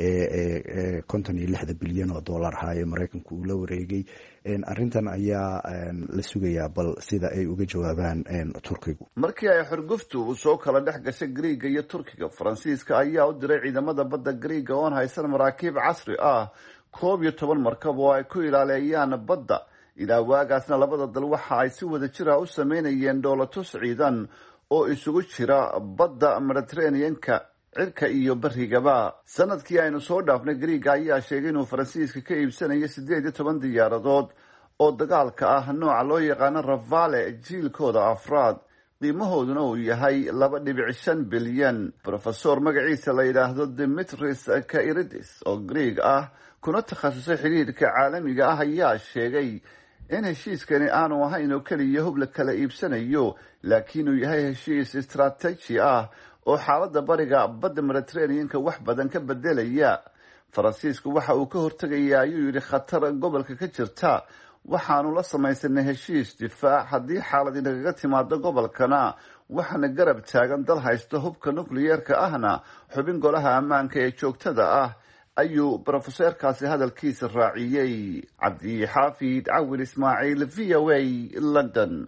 ee $56 bilyan ee Mareykanku uu la wareegay. arintan ayaa la sugayaa bal sida ay uga jawaabaan Turkigu. markii ay xurguftu soo kala dhex gashay Greega iyo Turkiga Faransiiska ayaa u diray ciidamada badda Greega oo haysan maraakiib casri ah 12 markab oo ay ku ilaaliyaan badda. ilaa waagaasna labada dal waxa ay si wada jira u sameynayeen dowlatus ciidan oo isugu jira badda Mediterranean-ka cirka iyo barigaba. sanadkii aynu soo dhaafnay Greega ayaa sheegay inuu Faransiiska ka iibsanayo 18 diyaaradood oo dagaalka ah nooca loo yaqaan Rafale jiilkooda afraad qiimahooduna uu yahay 2.5 bilyan. Professor magaciisa la yiraahdo Dimitris Kairidis oo Greeg ah kuna takhasusay xiriirka caalamiga ah ayaa sheegay in heshiiskani aanu ahayn oo kaliya hub la kala iibsanayo laakiin uu yahay heshiis istiraatiiji ah oo xaaladda bariga badda Mediterranean-ka wax badan ka bedelaya. Faransiisku waxa uu ka hortagayaa ayuu yiri khatar gobolka ka jirta waxaanu la samaysanay heshiis difaac haddii xaalad inaga timaado gobolkana waxaana garab taagan dal haysta hubka nukliyeerka ahna xubin golaha ammaanka ee joogtada ah ayuu professorkaasi hadalkiisa raaciyay. Cabdixaafid Cawil Ismaaciil VOA London.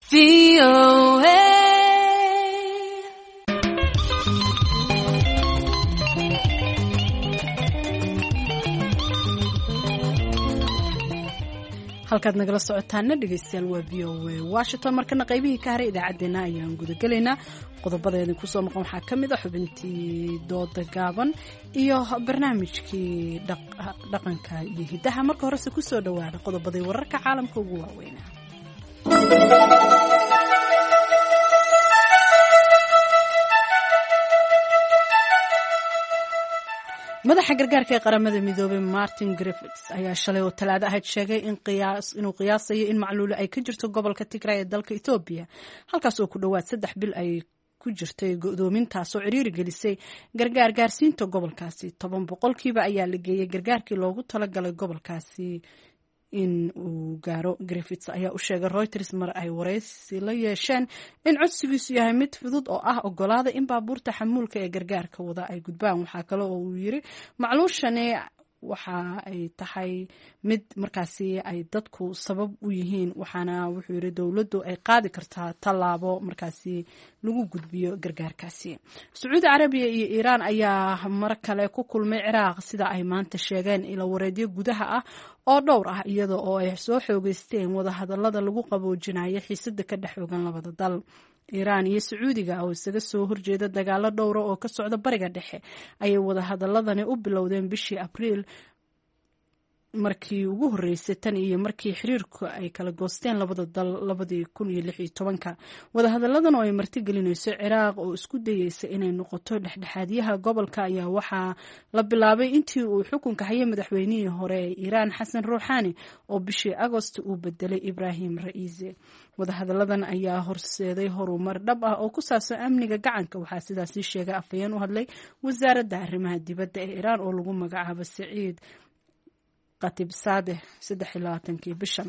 halkaad nagala socotaana dhegeystayaal waa VOA Washington. markana qaybihii ka haray idaacadeena ayaan gudagelaynaa. qodobadeedii kusoo maqan waxaa ka mid ah xubintii dooda gaaban iyo barnaamijkii dhaqanka iyo hidaha. marka horese kusoo dhawaada qodobadii wararka caalamka ugu waaweynaa. madaxa gargaarka ee qaramada midoobay Martin Griffiths ayaa shalay oo Talaado ahayd sheegay inuu qiyaasayo in macluul ay ka jirto gobolka Tigray ee dalka Ethiopia halkaas oo ku dhawaad 3 bil ay ku jirtay go'doomintaasoo ciriiri gelisay gargaar gaarsiinta gobolkaasi 10% ayaa la geeyey gargaarkii loogu talagalay gobolkaasi in uu gaaro. Griffiths ayaa u sheegay Reuters mar ay wareysi la yeesheen in codsigiisu yahay mid fudud oo ah ogolaada in baabuurta xamuulka ee gargaarka wada ay gudbaan. waxaa kale oo uu yiri macluushani waxa ay tahay mid markaasi ay dadku sabab u yihiin, waxaana wuxuu yiri dowladdu ay qaadi kartaa tallaabo markaasi lagu gudbiyo gargaarkaasi. Sacuudi Carabiya iyo Iiraan ayaa mar kale ku kulmay Ciraaq sida ay maanta sheegeen ilo wareedyo gudaha ah oo dhowr ah, iyada oo ay soo xoogeysteen wada hadallada lagu qaboojinayo xiisada ka dhex ogan labada dal. Iiraan iyo Sacuudiga oo isaga soo horjeeda dagaalo dhowr oo ka socda bariga dhexe ayay wada hadaladani u bilowdeen bishii Abriil markii ugu horeysay tan iyo markii xiriirku ay kala goosteen labada dal 2016. wada hadaladan oo ay martigelinayso Ciraaq oo isku dayeysa inay noqoto dhexdhexaadiyaha gobolka ayaa waxaa la bilaabay intii uu xukunka hayay madaxweynihii hore ee Iiraan Xasan Rouhani oo bishii Agoosto uu bedelay Ibrahim Ra'iisi. wada hadaladan ayaa horseeday horumar dhab ah oo ku saabsan amniga gacanka, waxaa sidaas sheegay afhayeen u hadlay wasaaradda arrimaha dibadda ee Iiraan oo lagu magacaabo Saciid Qatibzadeh 23 bishan.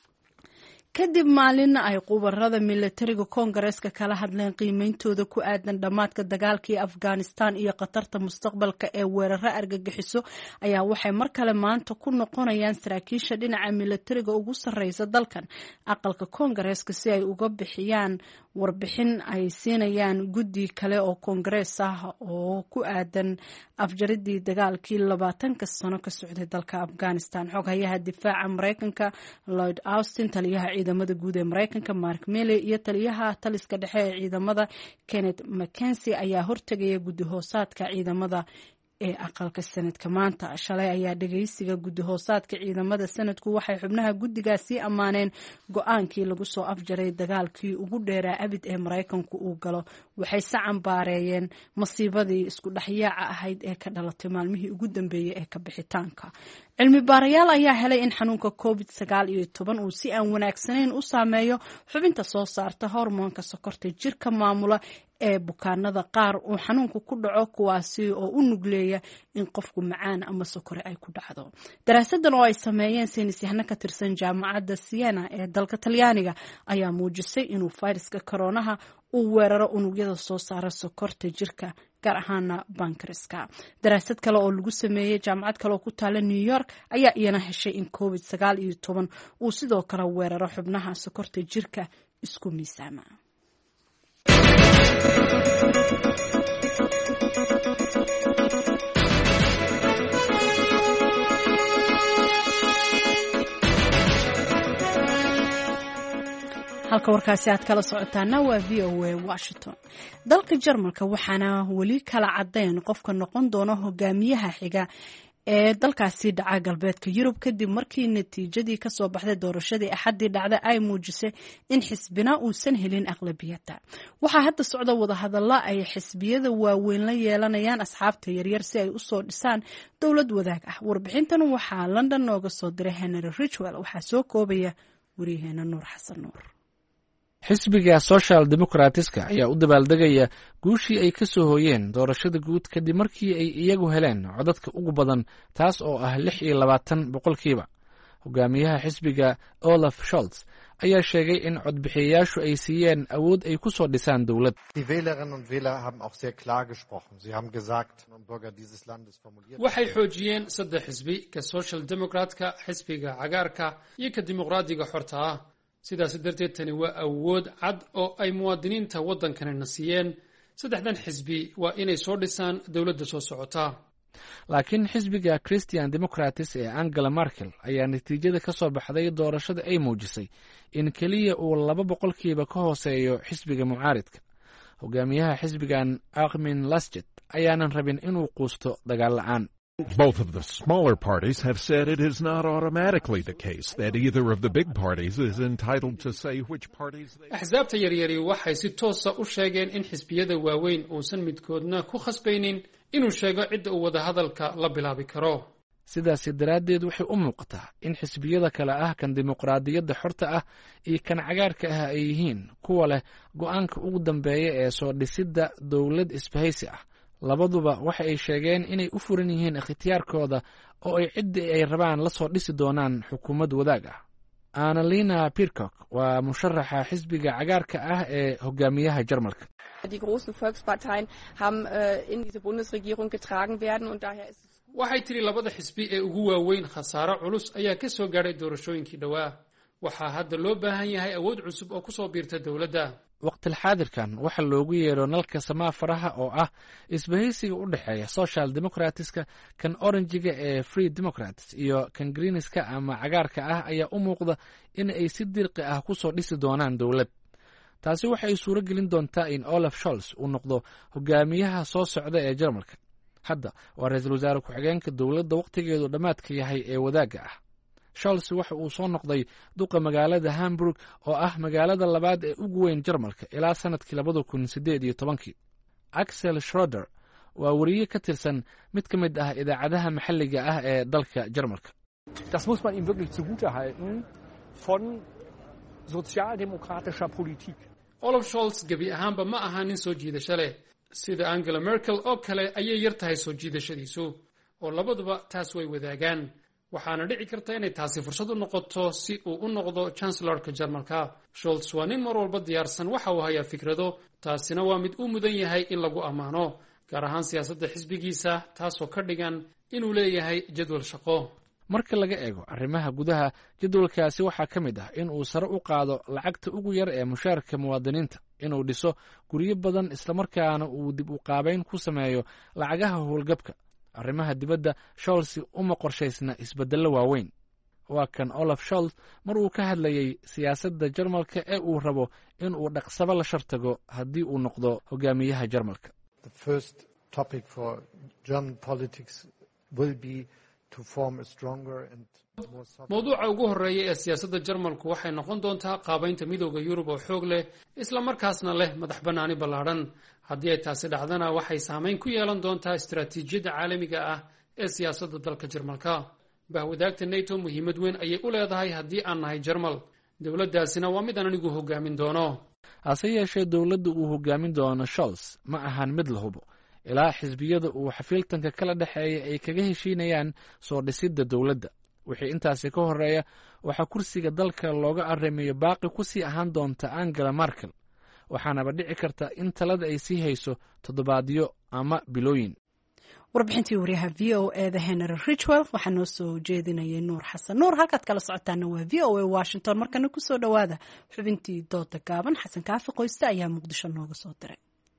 kadib maalin ay qubarada militariga Koongareeska kala hadleen qiimeyntooda ku aadan dhamaadka dagaalkii Afghanistan iyo qatarta mustaqbalka ee weeraro argagixiso ayaa waxay mar kale maanta ku noqonayaan saraakiisha dhinaca militariga ugu sareysa dalkan aqalka Koongareeska si ay uga bixiyaan warbixin ay siinayaan guddi kale oo Koongarees ah oo ku aadan afjaridii dagaalkii 20 sano ka socday dalka Afghanistan. Xogayaha difaaca Mareykanka Lloyd Austin, taliyaha ciidamada guud ee Mareykanka Mark Milley iyo taliyaha taliska dhexe ee ciidamada Kenneth McKenzie ayaa hortagaya guddi hoosaadka ciidamada ee aqalka sanadka maanta. Shalay ayaa dhageysiga guddi hoosaadka ciidamada sanadku waxay xubnaha guddigaasi ammaaneen go'aankii lagu soo afjaray dagaalkii ugu dheeraa abid ee Mareykanku uu galo. waxay sacan baareeyeen masiibadii isku dhaxyaaca ahayd ee ka dhalatay maalmihii ugu dambeeyay ee ka bixitaanka. cilmi baarayaal ayaa helay in xanuunka COVID-19 uu si aan wanaagsanayn u saameeyo xubinta soo saarta hormoonka sokorta jirka maamula ee bukaanada qaar uu xanuunku ku dhaco, kuwaasi oo u nugleeya in qofku macaan ama sokore ay ku dhacdo. daraasadan oo ay sameeyeen saynisyahano ka tirsan jaamacadda Siena ee dalka Talyaaniga ayaa muujisay inuu fayraska koronaha uu weeraro unugyada soo saara sokorta jirka, gaar ahaana bankreska. daraasad kale oo lagu sameeyey jaamacad kale oo ku taala New York ayaa iyana heshay in COVID-19 uu sidoo kale weeraro xubnaha sokorta jirka isku miisaama. halka warkaasi aad kala socotaana waa VOA Washington. dalka Jarmalka waxaana weli kala cadeyn qofka noqon doona hogaamiyaha xiga ee dalkaasi dhaca galbeedka Yurub kadib markii natiijadii ka soo baxday doorashadii axadii dhacday ay muujisay in xisbina uusan helin aqlabiyada. waxaa hadda socda wada hadalla ay xisbiyada waaweyn la yeelanayaan asxaabta yaryar si ay u soo dhisaan dowlad wadaag ah. warbixintan waxaa London nooga soo diray Henry Ridgwell, waxaa soo koobaya wariyaheena Nuur Xasan Nuur. xisbiga Social Democratska ayaa u dabaaldegaya guushii ay ka soo hooyeen doorashada guud kadib markii ay iyagu heleen codadka ugu badan, taas oo ah 26%. hogaamiyaha xisbiga Olaf Scholz ayaa sheegay in codbixiyayaashu ay siiyeen awood ay ku soo dhisaan dowlad. waxay xoojiyeen 3 xisbi, ka Social Democratka, xisbiga cagaarka iyo ka dimuqraadiga xorta ah. sidaas darteed tani waa awood cad oo ay muwaadiniinta waddankanina siiyeen. 3dan xisbi waa inay soo dhisaan dowladda soo socota. laakiin xisbiga Christian Democrats ee Angela Merkel ayaa natiijada ka soo baxday doorashada ay muujisay in kaliya uu 2% ka hooseeyo xisbiga mucaaridka. hogaamiyaha xisbigan Armin Laschet ayaanan rabin inuu quusto dagaal la'aan. Both of the smaller parties have said it is not automatically the case that either of the big parties is entitled to say which parties they... axsaabta yaryari waxay si toosa u sheegeen in xisbiyada waaweyn uusan midkoodna ku khasbaynin inuu sheego cidda uu wada hadalka la bilaabi karo. sidaasi daraaddeed waxay u muuqataa in xisbiyada kale ah kan dimuqraadiyadda xorta ah iyo kan cagaarka ah ay yihiin kuwa leh go'aanka ugu dambeeya ee soo dhisidda dowlad isbahaysi ah. labaduba waxa ay sheegeen inay u furan yihiin ikhtiyaarkooda oo ay ciddii ay rabaan la soo dhisi doonaan xukuumad wadaag ah. Annalena Baerbock waa musharaxa xisbiga cagaarka ah ee hogaamiyaha Jarmalka. Die großen Volksparteien haben in diese Bundesregierung getragen werden und daher ist waxay tiri labada xisbi ee ugu waaweyn khasaaro culus ayaa ka soo gaadhay doorashooyinkii dhowaa. waxaa hadda loo baahan yahay awood cusub oo ku soo biirta dowladda. waqtil xaadirkan waxa loogu yeero nalka samaa faraha oo ah isbahaysiga u dhexeeya social democratska, kan oranjiga ee free democrats iyo kan greenska ama cagaarka ah ayaa u muuqda in ay si dirqi ah ku soo dhisi doonaan dowlad. taasi waxay suuro gelin doontaa in Olaf Scholz uu noqdo hogaamiyaha soo socda ee Jarmalka. hadda waa ra-iisul wasaare ku-xigeenka dowladda waqtigeedu dhammaadka yahay ee wadaagga ah. Scholz waxa uu soo noqday duqa magaalada Hamburg oo ah magaalada labaad ee ugu weyn Jarmalka ilaa sanadkii 2018. Axel Schroeder waa wariye ka tirsan mid ka mid ah idaacadaha maxalliga ah ee dalka Jarmalka. Das muss man ihm wirklich zugute halten von sozialdemokratischer Politik. Olaf Scholz gebi ahaanba ma aha nin soo jiidasho leh. sida Angela Merkel oo kale ayay yar tahay soo jiidashadiisu oo labaduba taas way wadaagaan. waxaana dhici karta inay taasi fursad u noqoto si uu u noqdo chancellorka Jarmalka. Scholz waa nin mar walba diyaarsan waxa uu hayaa fikrado, taasina waa mid u mudan yahay in lagu ammaano, gaar ahaan siyaasadda xisbigiisa, taasoo ka dhigan inuu leeyahay jadwal shaqo. marka laga eego arrimaha gudaha, jadwalkaasi waxaa ka mid ah in uu sare u qaado lacagta ugu yar ee mushaarka muwaadiniinta, inuu dhiso guryo badan, islamarkaana uu dib u qaabayn ku sameeyo lacagaha howlgabka. arrimaha dibadda, Scholz uma qorshaysna isbeddello waaweyn. waa kan Olaf Scholz mar uu ka hadlayay siyaasadda Jarmalka ee uu rabo in uu dhaqsaba la shartago haddii uu noqdo hogaamiyaha Jarmalka. The first topic for German politics will be to form a stronger and more solid. mawduuca ugu horeeya ee siyaasadda Jarmalku waxay noqon doontaa qaabaynta midowda Yurub oo xoog leh, isla markaasna leh madax bannaani ballaaran. haddii ay taasi dhacdana waxay saameyn ku yeelan doontaa istiraatiijiyadda caalamiga ah ee siyaasadda dalka Jarmalka. bahwadaagta NATO muhiimad weyn ayay u leedahay haddii aan nahay Jarmal. dowladdaasina waa mid aan anigu hogaamin doono. hase yeeshee dowladda uu hogaamin doono Scholz ma ahan mid la hubo ilaa xisbiyada uu xafiiltanka kala dhexeeya ay kaga heshiinayaan soo dhisidda dowladda. wixii intaasi ka horeeya waxaa kursiga dalka looga arrimayo baaqi ku sii ahaan doonta Angela Merkel, waxaanaba dhici karta in talada ay sii hayso toddobaadyo ama bilooyin. warbixintii wariyaha v o e da Henry Ridgwell waxaa noo soo jeedinayay Nuur Xasan. Nuur, halkaad kala socotaana waa v o e Washington. markana kusoo dhawaada xubintii dooda gaaban. xasan kaafi qoyste ayaa muqdisho nooga soo diray.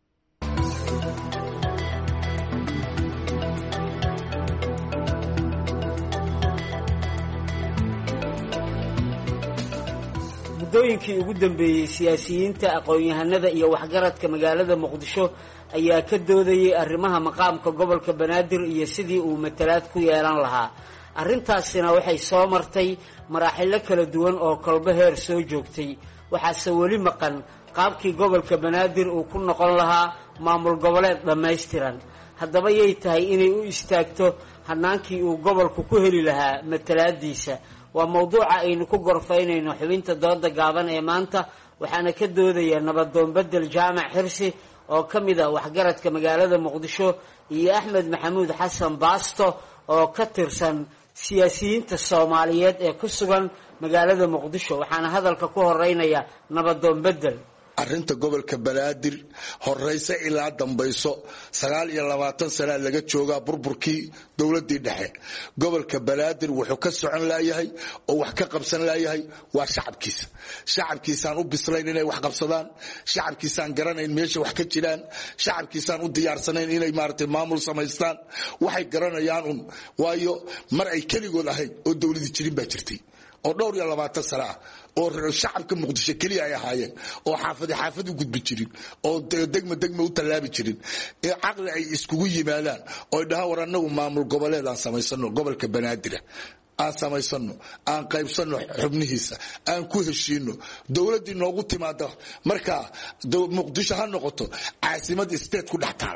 muddooyinkii ugu dambeeyey siyaasiyiinta, aqoon-yahanada iyo waxgaradka magaalada muqdisho ayaa ka doodayay arrimaha maqaamka gobolka banaadir iyo sidii uu matalaad ku yeelan lahaa. arrintaasina waxay soo martay maraaxilo kala duwan oo kolba heer soo joogtay. waxaase weli maqan qaabkii gobolka banaadir uu ku noqon lahaa maamul goboleed dhammaystiran. haddaba yay tahay inay u istaagto hannaankii uu gobolku ku heli lahaa matalaadiisa? waa mawduuca aynu ku gorfaynayno xubinta dooda gaaban ee maanta, waxaana ka doodaya nabadoon bedel jaamac xirsi oo ka mid a waxgaradka magaalada muqdisho iyo Axmed Maxamuud Xasan Baasto oo ka tirsan siyaasiyiinta Soomaaliyeed ee ku sugan magaalada muqdisho. waxaana hadalka ku horeynaya nabadoon bedel. arrinta gobolka banaadir horeysa ilaa dambayso 29 sano laga joogaa burburkii dowladii dhexe. gobolka banaadir wuxuu ka socon laayahay oo wax ka qabsan laayahay waa shacabkiisa. shacabkiisaan u bislayn inay wax qabsadaan, shacabkiisaan garanayn meesha wax ka jiraan, shacabkiisaan u diyaarsanayn inay maartay maamul samaystaan. waxay garanayaan waayo mar ay keligood ahayd oo dowladii jirin baa jirtay oo 22 sano ah oo shacabka muqdisho kaliya ay ahaayeen oo xaafad u gudbi jirin oo degma u tallaabi jirin. caqli ay iskugu yimaadaan oo dhaha war annagu maamul goboleed aan samaysano, gobolka banaadir aan samaysano, aan qaybsano xubnihiisa, aan ku heshiino, dowladii noogu timaado markaa muqdisho ha noqoto caasimad state ku dhex taala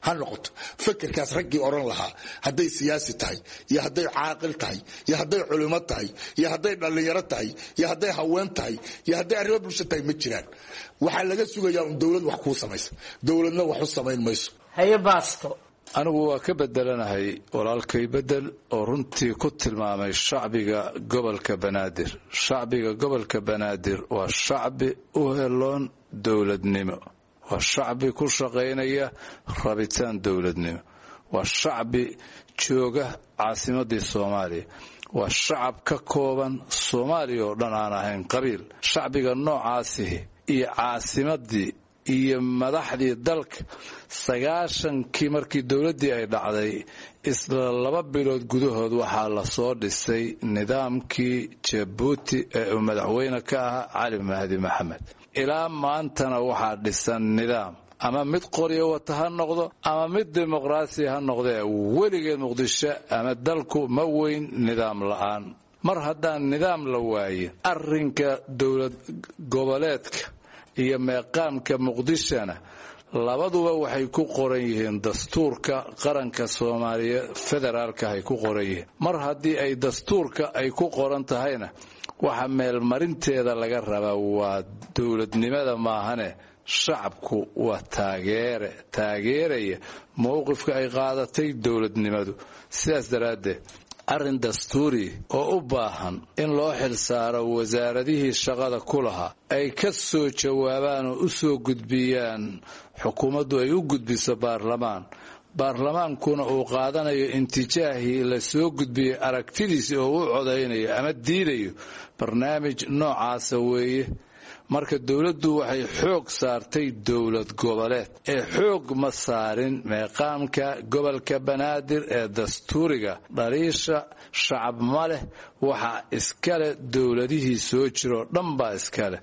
ha noqoto fekerkaas raggii oran lahaa hadday siyaasi tahay iyo hadday caaqil tahay iyo hadday culimo tahay iyo hadday dhallinyaro tahay iyo hadday haween tahay iyo hadday arrimo bulsho tahay ma jiraan. waxaa laga sugayaa un dowlad wax kuu samaysa, dowladna wax u samayn mayso. haye baasto anigu waa ka bedelanahay walaalkay bedel oo runtii ku tilmaamay shacbiga gobolka banaadir. shacbiga gobolka banaadir waa shacbi u heloon dowladnimo, waa shacbi ku shaqaynaya rabitaan dowladnimo, waa shacbi jooga caasimadii Soomaaliya, waa shacab ka kooban Soomaaliya oo dhan aan ahayn qabiil. shacbiga noocaasi iyo caasimadii iyo madaxdii dalka 90kii markii dowladii ay dhacday isla 2 bilood gudahood waxaa la soo dhisay nidaamkii Djibouti ee madaxweyne ka ahaa Cali Mahdi Maxamed. ilaa maantana waxaa dhisan nidaam ama mid qoryo wata ha noqdo ama mid dimuqraasi ha noqdo. weligeed Muqdisho ama dalku ma weyn nidaam la'aan. mar haddaan nidaam la waayin arrinka dowlad goboleedka iyo meeqaamka Muqdishona labaduba waxay ku qoran yihiin dastuurka qaranka Soomaaliya federaalka ay ku qoran yihiin. mar haddii ay dastuurka ay ku qoran tahayna waxa meel marinteeda laga rabaa waa dowladnimada maahane shacabku waa taageeraya mowqifka ay qaadatay dowladnimadu. sidaas daraaddeed arrin dastuuri oo u baahan in loo xilsaaro wasaaradihii shaqada ku lahaa ay ka soo jawaabaan oo u soo gudbiyaan xukuumaddu ay u gudbiso baarlamaankuna uu qaadanayo intijaahii la soo gudbiyey aragtidiisa oo u codaynayo ama diidayo barnaamij noocaasa weeye. marka dowladdu waxay xoog saartay dowlad goboleed ee xoog ma saarin meeqaamka gobolka banaadir ee dastuuriga. dhaliisha shacab ma leh, waxaa iskale dowladihii soo jiroo dhan baa iskale.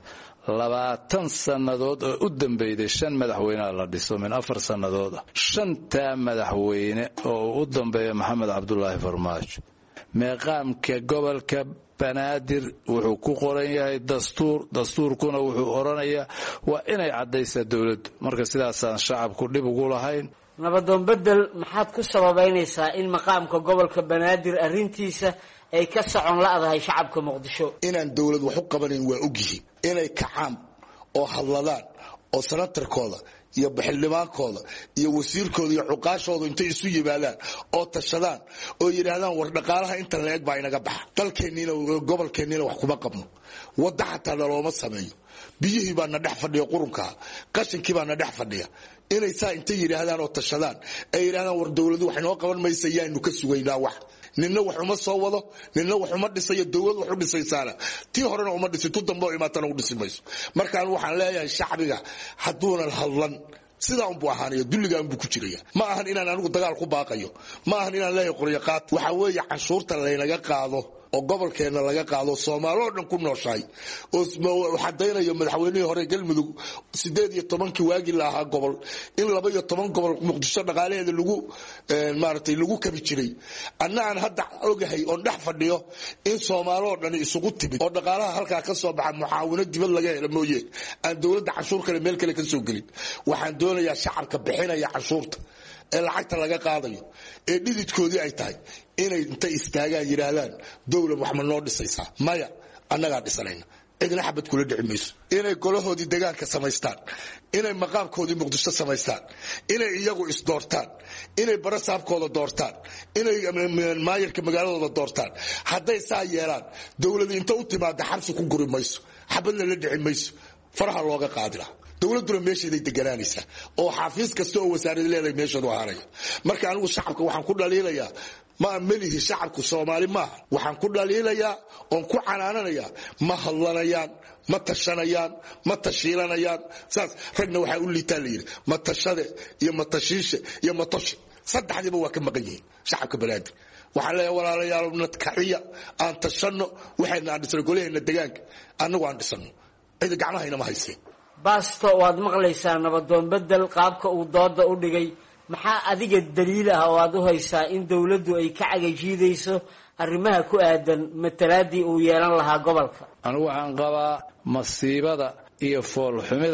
20 sannadood oo u dambeeyay 5 madaxweyne la dhiso min 4 sannadood. 5 madaxweyne oo u dambeeyay Maxamed Cabdullaahi Farmaajo. meeqaamka gobolka banaadir wuxuu ku qoran yahay dastuurkuna wuxuu oranayaa waa inay cadaysaa dowladdu. marka sidaasaan shacabku dhib ugu lahayn. nabadoon bedel maxaad ku sababaynaysaa in maqaamka gobolka banaadir arrintiisa ay ka socon la'dahay shacabka Muqdisho? inaan dowlad wax u qabanayn waa ogyihiin. inay kacaan oo hadladaan oo sanatarkooda iyo xildhibaankooda iyo wasiirkooda iyo cuqaashooda intay isu yimaadaan oo tashadaan oo yiraahdaan war dhaqaalaha inta la eeg baa inaga baxa, dalkeenniina gobolkeenniina wax kuma qabno, wada xataa looma sameeyo, biyihii baa na dhex fadhiya qurunka, qashinkii baa na dhex fadhiya. inay saa intay yiraahdaan oo tashadaan ay yiraahdaan war dowladdu wax inoo qaban maysa yaanu ka sugaynaa wax. ninna wax uma soo wado, ninna wax uma dhisayo, dowlad wax u dhisaysaana tii horena uma dhisin, tu dambe oo imaatana u dhisi mayso. markaan waxaan leeyahay shacbiga hadduunan hadlan sidaa unbuu ahaanaya, dulligaan buu ku jiraya. ma ahan inaan anigu dagaal ku baaqayo, ma ahan inaan leeyahay qoryo qaad. waxaa weeye canshuurta laynaga qaado oo gobolkeena laga qaado Soomaali oo dhan ku nooshahay oo xadaynayo madaxweynihii hore galmudug 18 waagi la ahaa gobol in 12 gobol Muqdisho dhaqaalaheeda lagu kabi jiray. annaan hadda ogahay oo dhex fadhiyo in Soomaali oo dhan isugu timid oo dhaqaalaha halka ka soo baxa mucaawino dibad laga helo mooyee aan dawladda canshuur kale meel kale ka soo gelin. waxaan doonayaa shacabka bixinaya canshuurta ee lacagta laga qaadayo ee dhididkoodii ay tahay inay inta istaagaan yiraahdaan dawlad wax ma noo dhisaysaa? maya, annagaa dhisanayna, cidna xabad kula dhici mayso. inay golahoodii deegaanka samaystaan, inay maqaamkoodii Muqdisho samaystaan, inay iyagu isdoortaan, inay barasaabkooda doortaan, inay maayirka magaaladooda doortaan. hadday saa yeelaan dawladdu inta u timaada xabsi ku guri mayso, xabadna la dhici mayso, faraha looga qaadi lahaa. dawladuna meesheeday deganaanaysaa oo xafiis kasta oo wasaarad leedahay meesheedu ahaanaya. marka anigu shacabka waxaan ku dhaliilayaa ma melihi shacabku Soomaali maaha. waxaan ku dhaliilayaa oon ku canaananayaa ma hadlanayaan, ma tashanayaan, ma tashiilanayaan. saas ragna waxaa u liitaa la yidhi ma tashade iyo ma tashiishe iyo ma toshe, saddexdiiba waa ka maqan yihiin shacabka banaadir. waxaan leeyahay walaalayaal nadkaciya aan tashanno, waxayna aan dhisno golaheenna deegaanka annagu aan dhisano, cid gacmahayna ma hayseen. baasto waad maqlaysaa nabadoon bedel qaabka uu dooda u dhigay. maxaa adiga daliil ah oo aad u haysaa in dawladdu ay ka cagajiidayso arrimaha ku aadan matalaadii uu yeelan lahaa gobolka? anigu waxaan qabaa masiibada iyo foolxumida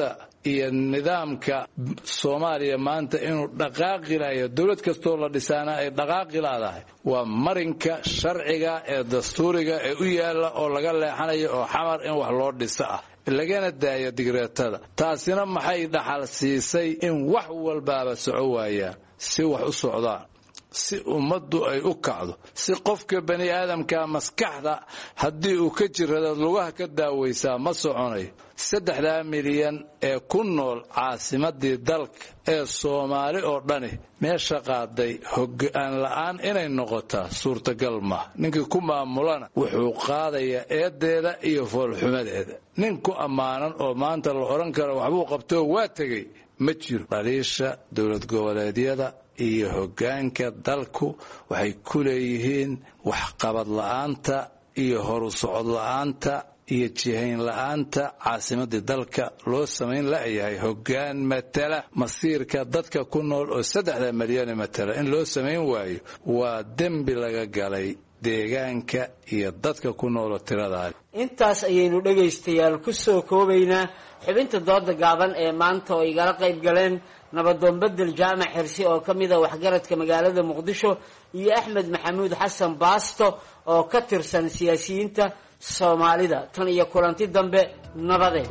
iyo nidaamka soomaaliya maanta inuu dhaqaaqilayo dowlad kastoo la dhisaana ay dhaqaaqi laadahay waa marinka sharciga ee dastuuriga ee u yaalla oo laga leexanayo oo xamar in wax loo dhiso ah lagana daayo digreetada taasina maxay dhaxal siisay in wax walbaaba soco waayaan si wax u socdaan si ummaddu ay u kacdo si qofka bani aadamka maskaxda haddii uu ka jirrado lugaha ka daawaysaa ma soconayo 3 milyan ee ku nool caasimadii dalka ee Soomaali oo dhani meesha qaaday hoggaan la'aan inay noqotaa suurtagal ma ninkii ku maamulana wuxuu qaadayaa eedeeda iyo foolxumadeeda ninku ammaanan oo maanta la oran karo waxbuu qabto waa tagay ma jiro dhaliisha dowlad goboleedyada iyo hoggaanka dalku waxay ku leeyihiin waxqabad la'aanta iyo horu socod la'aanta iyo jihayn la'aanta caasimadii dalka loo samayn la'yahay hoggaan matala masiirka dadka ku nool oo 3 milyan matala in loo samayn waayo waa dembi laga galay deegaanka iyo dadka ku nool tirada intaas ayaynu dhagaystayaal ku soo koobaynaa xubinta dooda gaaban ee maanta oo igala qayb galeen nabadoon bedel jaamac xirsi oo ka mid ah waxgaradka magaalada muqdisho iyo axmed maxamuud xasan baasto oo ka tirsan siyaasiyiinta soomaalida tan iyo kulanti dambe nabadeen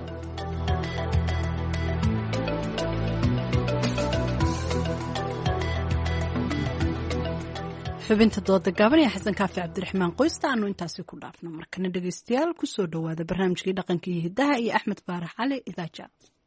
xubinta dooda gaaban ee xasan kaafi cabdiraxmaan qoysta aanu intaasi ku dhaafno markana dhagaystayaal kusoo dhawaada barnaamijkii dhaqanka iyo hidaha iyo axmed baarax cali idaaja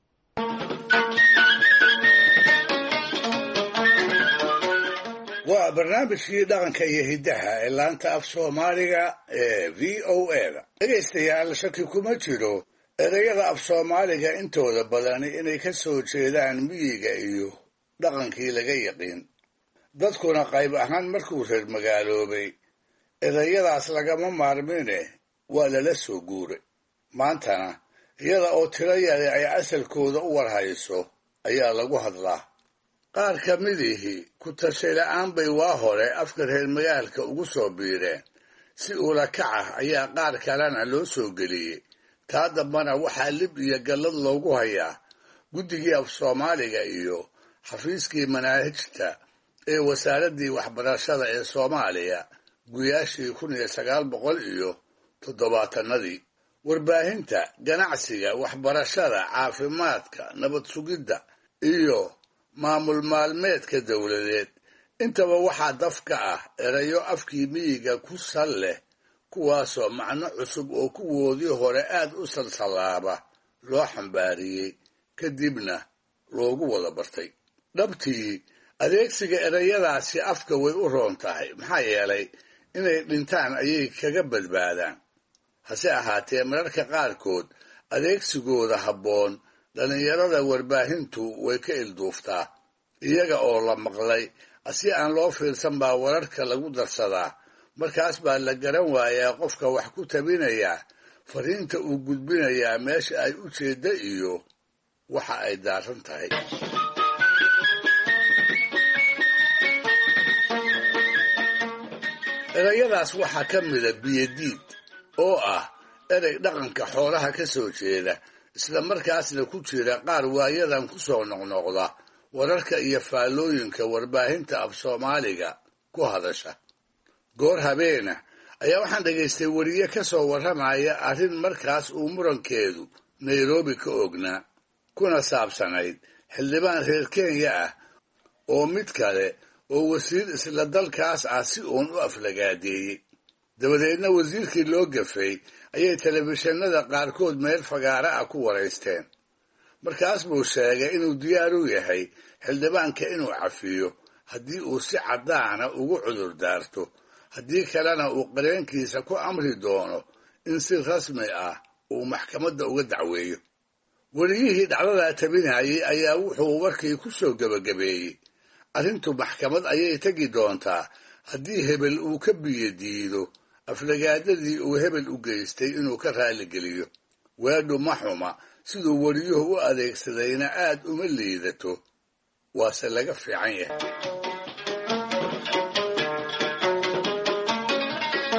waa barnaamijkii dhaqanka iyo hiddaha ee laanta af soomaaliga ee v o a-da dhegaystayaal shaki kuma jiro ereyada af soomaaliga intooda badani inay ka soo jeedaan miyiga iyo dhaqankii laga yaqiin dadkuna qayb ahaan markuu reer magaaloobay ereyadaas lagama maarmine waa lala soo guuray maantana iyada oo tiro yari ay asalkooda u warhayso ayaa lagu hadlaa qaar ka midihii ku tashay la'aan bay waa hore afka reer magaalka ugu soo biireen si ula kac ah ayaa qaar kalena loo soo geliyey taa dambana waxaa lib iyo gallad loogu hayaa guddigii af soomaaliga iyo xafiiskii manaahijta ee wasaaraddii waxbarashada ee soomaaliya guyaashii 1970 warbaahinta ganacsiga waxbarashada caafimaadka nabad sugidda iyo maamul maalmeedka dowladeed intaba waxaa daf ka ah erayo afkii miyiga ku sal leh kuwaasoo macno cusub oo kuwoodii hore aad u salsalaaba loo xambaariyey kadibna loogu wada bartay dhabtii adeegsiga erayadaasi afka way u roon tahay maxaa yeelay inay dhintaan ayay kaga badbaadaan hase ahaatee mararka qaarkood adeegsigooda habboon dhallinyarada warbaahintu way ka ilduuftaa iyaga oo la maqlay si aan loo fiirsan baa wararka lagu darsadaa markaas baa la garan waayaa qofka wax ku tabinayaa fariinta uu gudbinayaa meesha ay u jeedda iyo waxa ay daaran tahay erayadaas waxaa ka mida biyadiid oo ah erey dhaqanka xoolaha ka soo jeeda isla markaasna ku jira qaar waayadan ku soo noqnoqda wararka iyo faallooyinka warbaahinta af soomaaliga ku hadasha goor habeena ayaa waxaan dhagaystay weriye ka soo warramaya arrin markaas uu murankeedu nairobi ka ognaa kuna saabsanayd xildhibaan reer kenya ah oo mid kale oo wasiir isla dalkaas ah si uun u aflagaadeeyey dabadeedna wasiirkii loo gafay ayay telefishinada qaarkood meel fagaara ah ku waraysteen markaas buu sheegay inuu diyaar u yahay xildhibaanka inuu cafiyo haddii uu si caddaana ugu cudur daarto haddii kalena uu qareenkiisa ku amri doono in si rasmi ah uu maxkamadda uga dacweeyo weriyihii dhacdadaa tabinayay ayaa wuxuu warkii ku soo gebagabeeyey arrintu maxkamad ayay tegi doontaa haddii hebel uu ka biyo diido aflagaadadii uu hebel u geystay inuu ka raalligeliyo weedhu ma xuma siduu weriyuhu u adeegsadayna aad uma liidato waase laga fiican yahay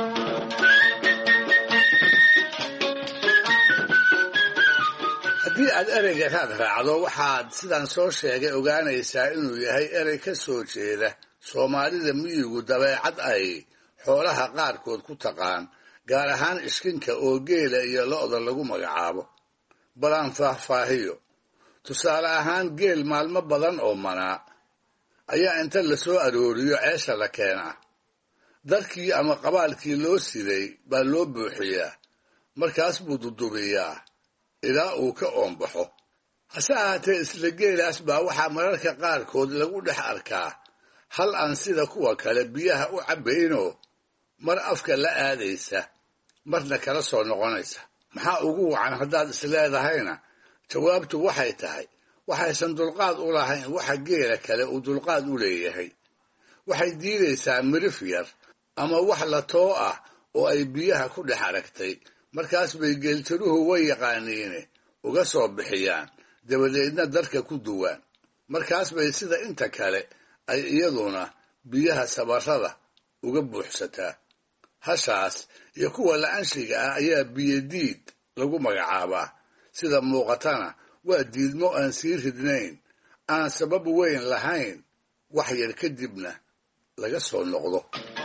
haddii aad ereyga raad raacdo waxaad sidaan soo sheegay ogaanaysaa inuu yahay erey ka soo jeeda soomaalida miyigu dabeecad ay xoolaha qaarkood ku taqaan gaar ahaan ishkinka oo geela iyo lo'da lagu magacaabo balaan faahfaahiyo tusaale ahaan geel maalmo badan oo manaa ayaa inta la soo arooriyo ceesha la keenaa darkii ama qabaalkii loo siday baa loo buuxiyaa markaas buu dudubiyaa ilaa uu ka oombaxo hase ahaatee isla geelaas baa waxaa mararka qaarkood lagu dhex arkaa hal aan sida kuwa kale biyaha u cabbaynoo mar afka la aadaysa marna kala soo noqonaysa maxaa ugu wacan haddaad isleedahayna jawaabtu waxay tahay waxaysan dulqaad u lahayn waxa geela kale uu dulqaad u leeyahay waxay diidaysaa mirif yar ama wax la too ah oo ay biyaha ku dhex aragtay markaas bay geeltiruhu way yaqaaniine uga soo bixiyaan dabadeedna darka ku duwaan markaas bay sida inta kale ay iyaduna biyaha sabarrada uga buuxsataa hashaas iyo kuwa la-anshiga ah ayaa biyodiid lagu magacaabaa sida muuqatana waa diidmo aan sii ridnayn aan sabab weyn lahayn wax yar kadibna laga soo noqdo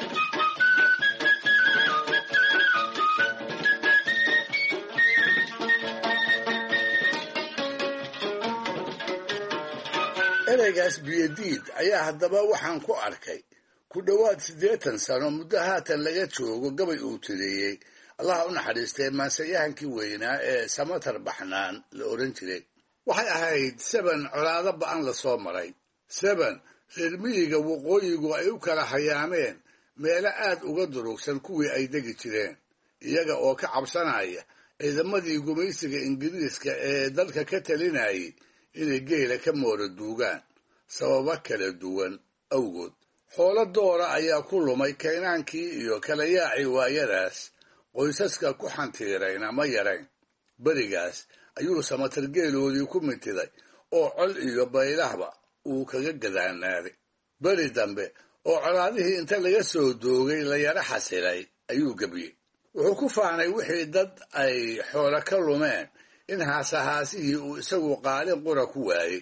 ereygaas biyodiid ayaa haddaba waxaan ku arkay ku dhowaad 80 sano muddo haatan laga joogo gabay uu tiriyey allaha u naxariistay maansayahankii weynaa ee samatar baxnaan la odhan jiray waxay ahayd seban colaado ba'an la soo maray seban reer miyiga waqooyigu ay u kala hayaameen meelo aad uga durugsan kuwii ay degi jireen iyaga oo ka cabsanaya ciidamadii gumaysiga ingiriiska ee dalka ka talinayay inay geela ka moora duugaan sababo kala duwan awgood xoolo doora ayaa ku lumay kaynaankii iyo kala yaacii waayadaas qoysaska ku xantiirayna ma yarayn berigaas ayuu samatar geeloodii ku mintiday oo col iyo baylahba uu kaga gadaanaaday beri dambe oo colaadihii inta laga soo doogay la yara xasilay ayuu gebiyey wuxuu ku faanay wixii dad ay xoolo ka lumeen in haasahaasihii uu isagu qaalin qura ku waayey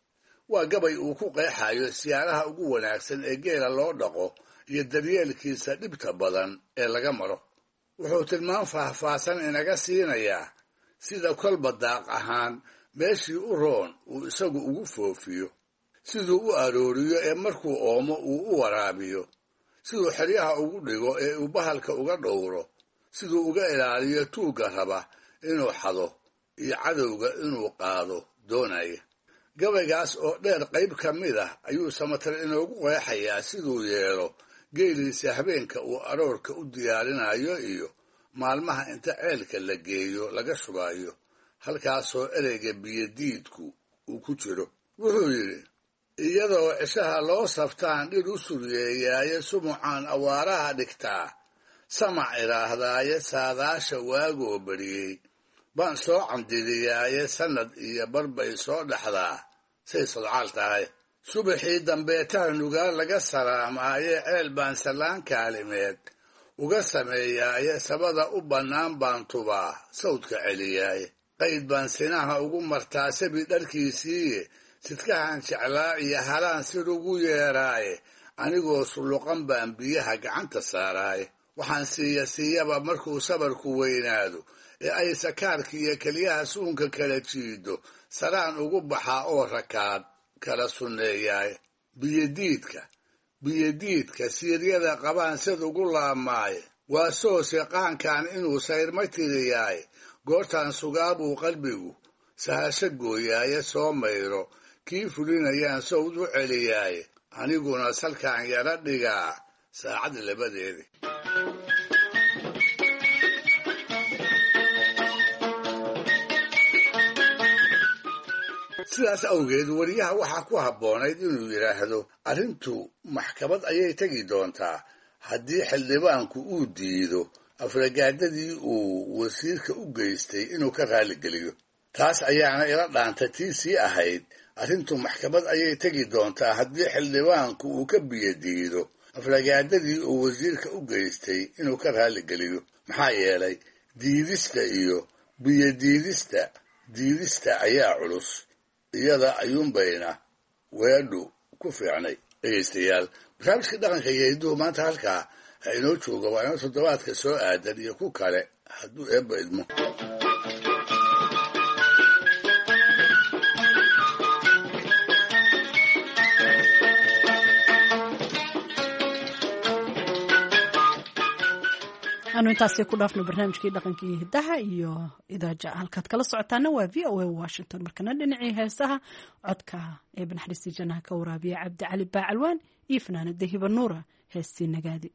waa gabay uu ku qeexayo siyaaraha ugu wanaagsan ee geela loo dhaqo iyo daryeelkiisa dhibta badan ee laga maro wuxuu tilmaan faahfaahsan inaga siinayaa sida kolba daaq ahaan meeshii u roon uu isagu ugu foofiyo siduu u arooriyo ee markuu oomo uu u waraabiyo siduu xeryaha ugu dhigo ee uu bahalka uga dhowro siduu uga ilaaliyo tuugga raba inuu xado iyo cadowga inuu qaado doonaya gabaygaas oo dheer qayb ka mid ah ayuu samatar inoogu qeexayaa siduu yeelo geeliisa habeenka uu aroorka u diyaarinayo iyo maalmaha inta ceelka la geeyo laga shubayo halkaasoo ereyga biyodiidku uu ku jiro wuxuu yidhi iyadoo cishaha loo saftaan dhir u suryeeyaaye sumucaan awaaraha dhigtaa samac idhaahdaaye saadaasha waagoo bariyey baan soo candidiyaaye sannad iyo barbay soo dhaxdaa say sodcaal tahay subaxii dambeetaha nugaal laga salaamaaye ceel baan sallaan kaalimeed uga sameeyaaye sabada u bannaan baan tubaa sawdka celiyaaye qayd baan sinaha ugu martaa sabi dharkiisiiye sidkahan jeclaa iyo halaan sir ugu yeeraaye anigoo sulluqan baan biyaha gacanta saaraaye waxaan siiyaba markuu sabarku weynaado ee ay sakaarka iyo keliyaha suunka kala jiido salaan ugu baxaa oo rakaad kala sunneeyaaye biyodiidka siiryada qabaan sid ugu laamaaye waa soose qaankan inuu sayrma tiriyaaye goortaan sugaabuu qalbigu sahasho gooyaaye soo mayro kii fulinayaan sawd u celiyaaye aniguna salkaan yara dhigaa saacad labadeedii sidaas awgeed wariyaha waxaa ku habboonayd inuu yidhaahdo arrintu maxkamad ayay tegi doontaa haddii xildhibaanku uu diido afragaadadii uu wasiirka u geystay inuu ka raaligeliyo taas ayaana ila dhaanta tii sii ahayd arrintu maxkamad ayay tegi doontaa haddii xildhibaanku uu ka biyodiido afragaadadii uu wasiirka u geystay inuu ka raaligeliyo maxaa yeelay diidista iyo biyodiidista diidista ayaa culus iyada ayuunbayna weedhu ku fiicnay. dhegaystayaal barnaamijka dhaqanka iyo hidduhu maanta halkaa ha inoo jooga waa inoo toddobaadka soo aadan iyo ku kale hadduu eebba idmo. aanu intaasi ku dhaafno barnaamijkii dhaqanka iyo hiddaha iyo idaaja halkaad kala socotaana waa v o a washington. markana dhinacii heesaha codka ee banaxariistii jannaha ka waraabiya cabdi cali baacalwaan iyo fanaanada hiba nuura heestii nagaadi.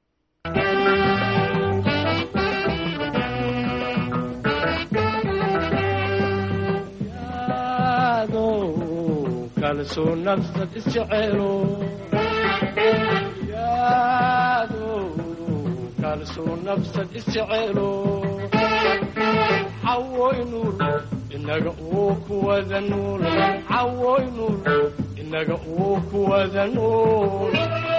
kalsoo nafsad isjecelo cawoy nuur inaga uu ku wada nool cawoy nuur inaga uu ku wada nool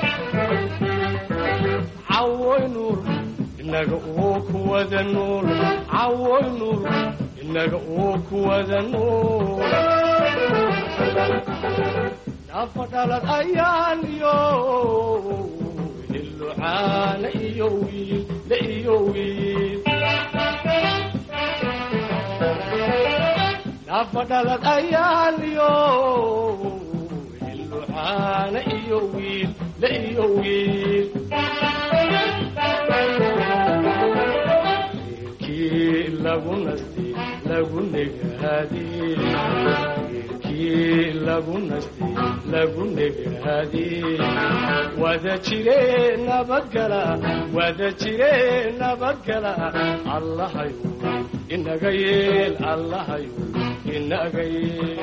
cawoy nuur inaga uu ku wada nool cawoy nuur inaga uu ku wada nool nafadhalad ayaan yo illucaana iyo wiil la iyo wiil nafadhalad ayaan yo illucaana iyo wiil la iyo wiil wiilkii lagu nastay lagu negaadiyey wiilkii lagu nastay lagu negaadiyey wada jire nabadgala wada jire nabadgala allahayu inaga yeel allahayu inaga yeel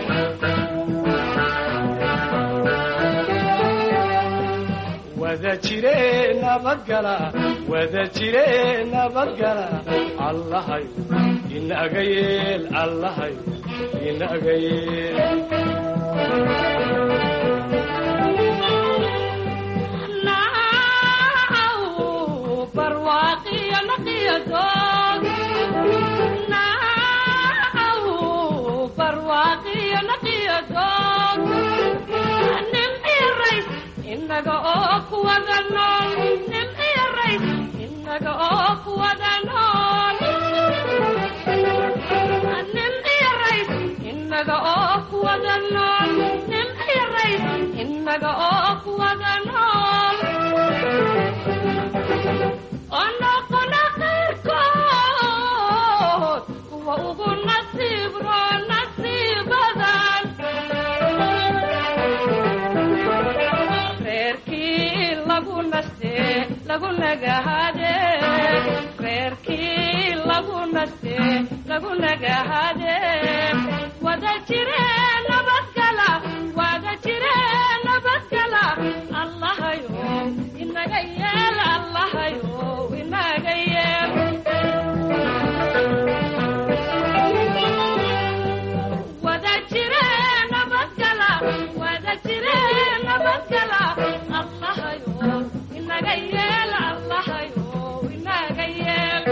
wada jire nabadgala wada jire nabadgala allahayu inaga yeel allahayu inaga yeel inaga oo ku wada nool nimciyo rays inaga oo ku wada nool nimciyo rays inaga oo ku wada nool nimciyo rays inaga oo ku wada nool onoqona qayrkood kuwa ugu nasiib roo nasiibadan lagu naste lagu nagahade reerkii lagu naste lagu nagahade wada jire nabadgala wada jire nabadgala allahayo inaga yeel allahayo inaga yeel wada jire nabadgala wada jire nabadgala allahayo inaga yeel allahayo inaga yeel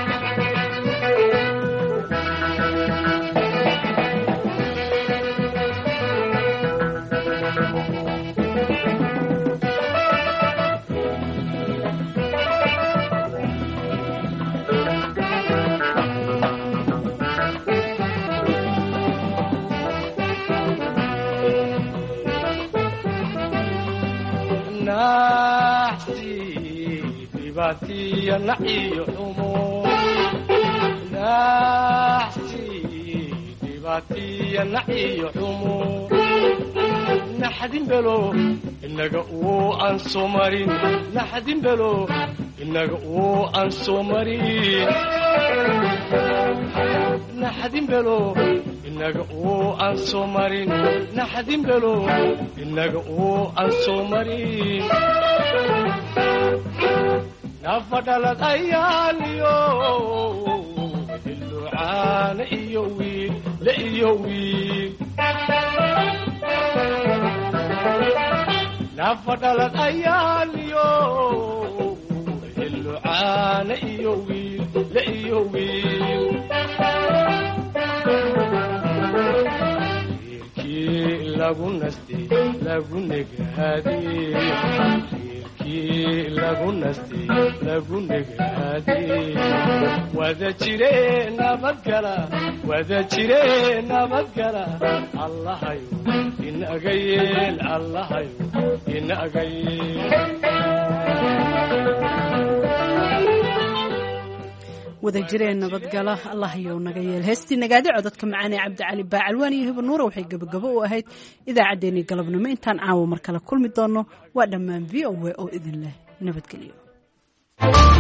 باتي نعي حمو نحسي باتي نعي حمو نحدين بلو إنك أن سومرين نحدين بلو إنك أن سومرين نحدين بلو إنك أن سومرين نحدين بلو إنك أن سومرين نفضلت أياليو اللعان إيوي لإيوي نفضلت أياليو اللعان إيوي لإيوي lagu nastay lagu negaadiyey reerkii lagu nastay lagu negaadiyey wada jire nabadgala wada jire nabadgala allahayo inaga yeel allahayo inaga yeel wada jireen nabadgala allahayow naga yeel heestii nagaadi codadka macaanee cabdicali baacalwaan iyo hiba nuura waxay gabagabo u ahayd idaacaddeenii galabnimo intaan caawa mar kale kulmi doonno waa dhammaan v o a oo idin leh nabadgelyo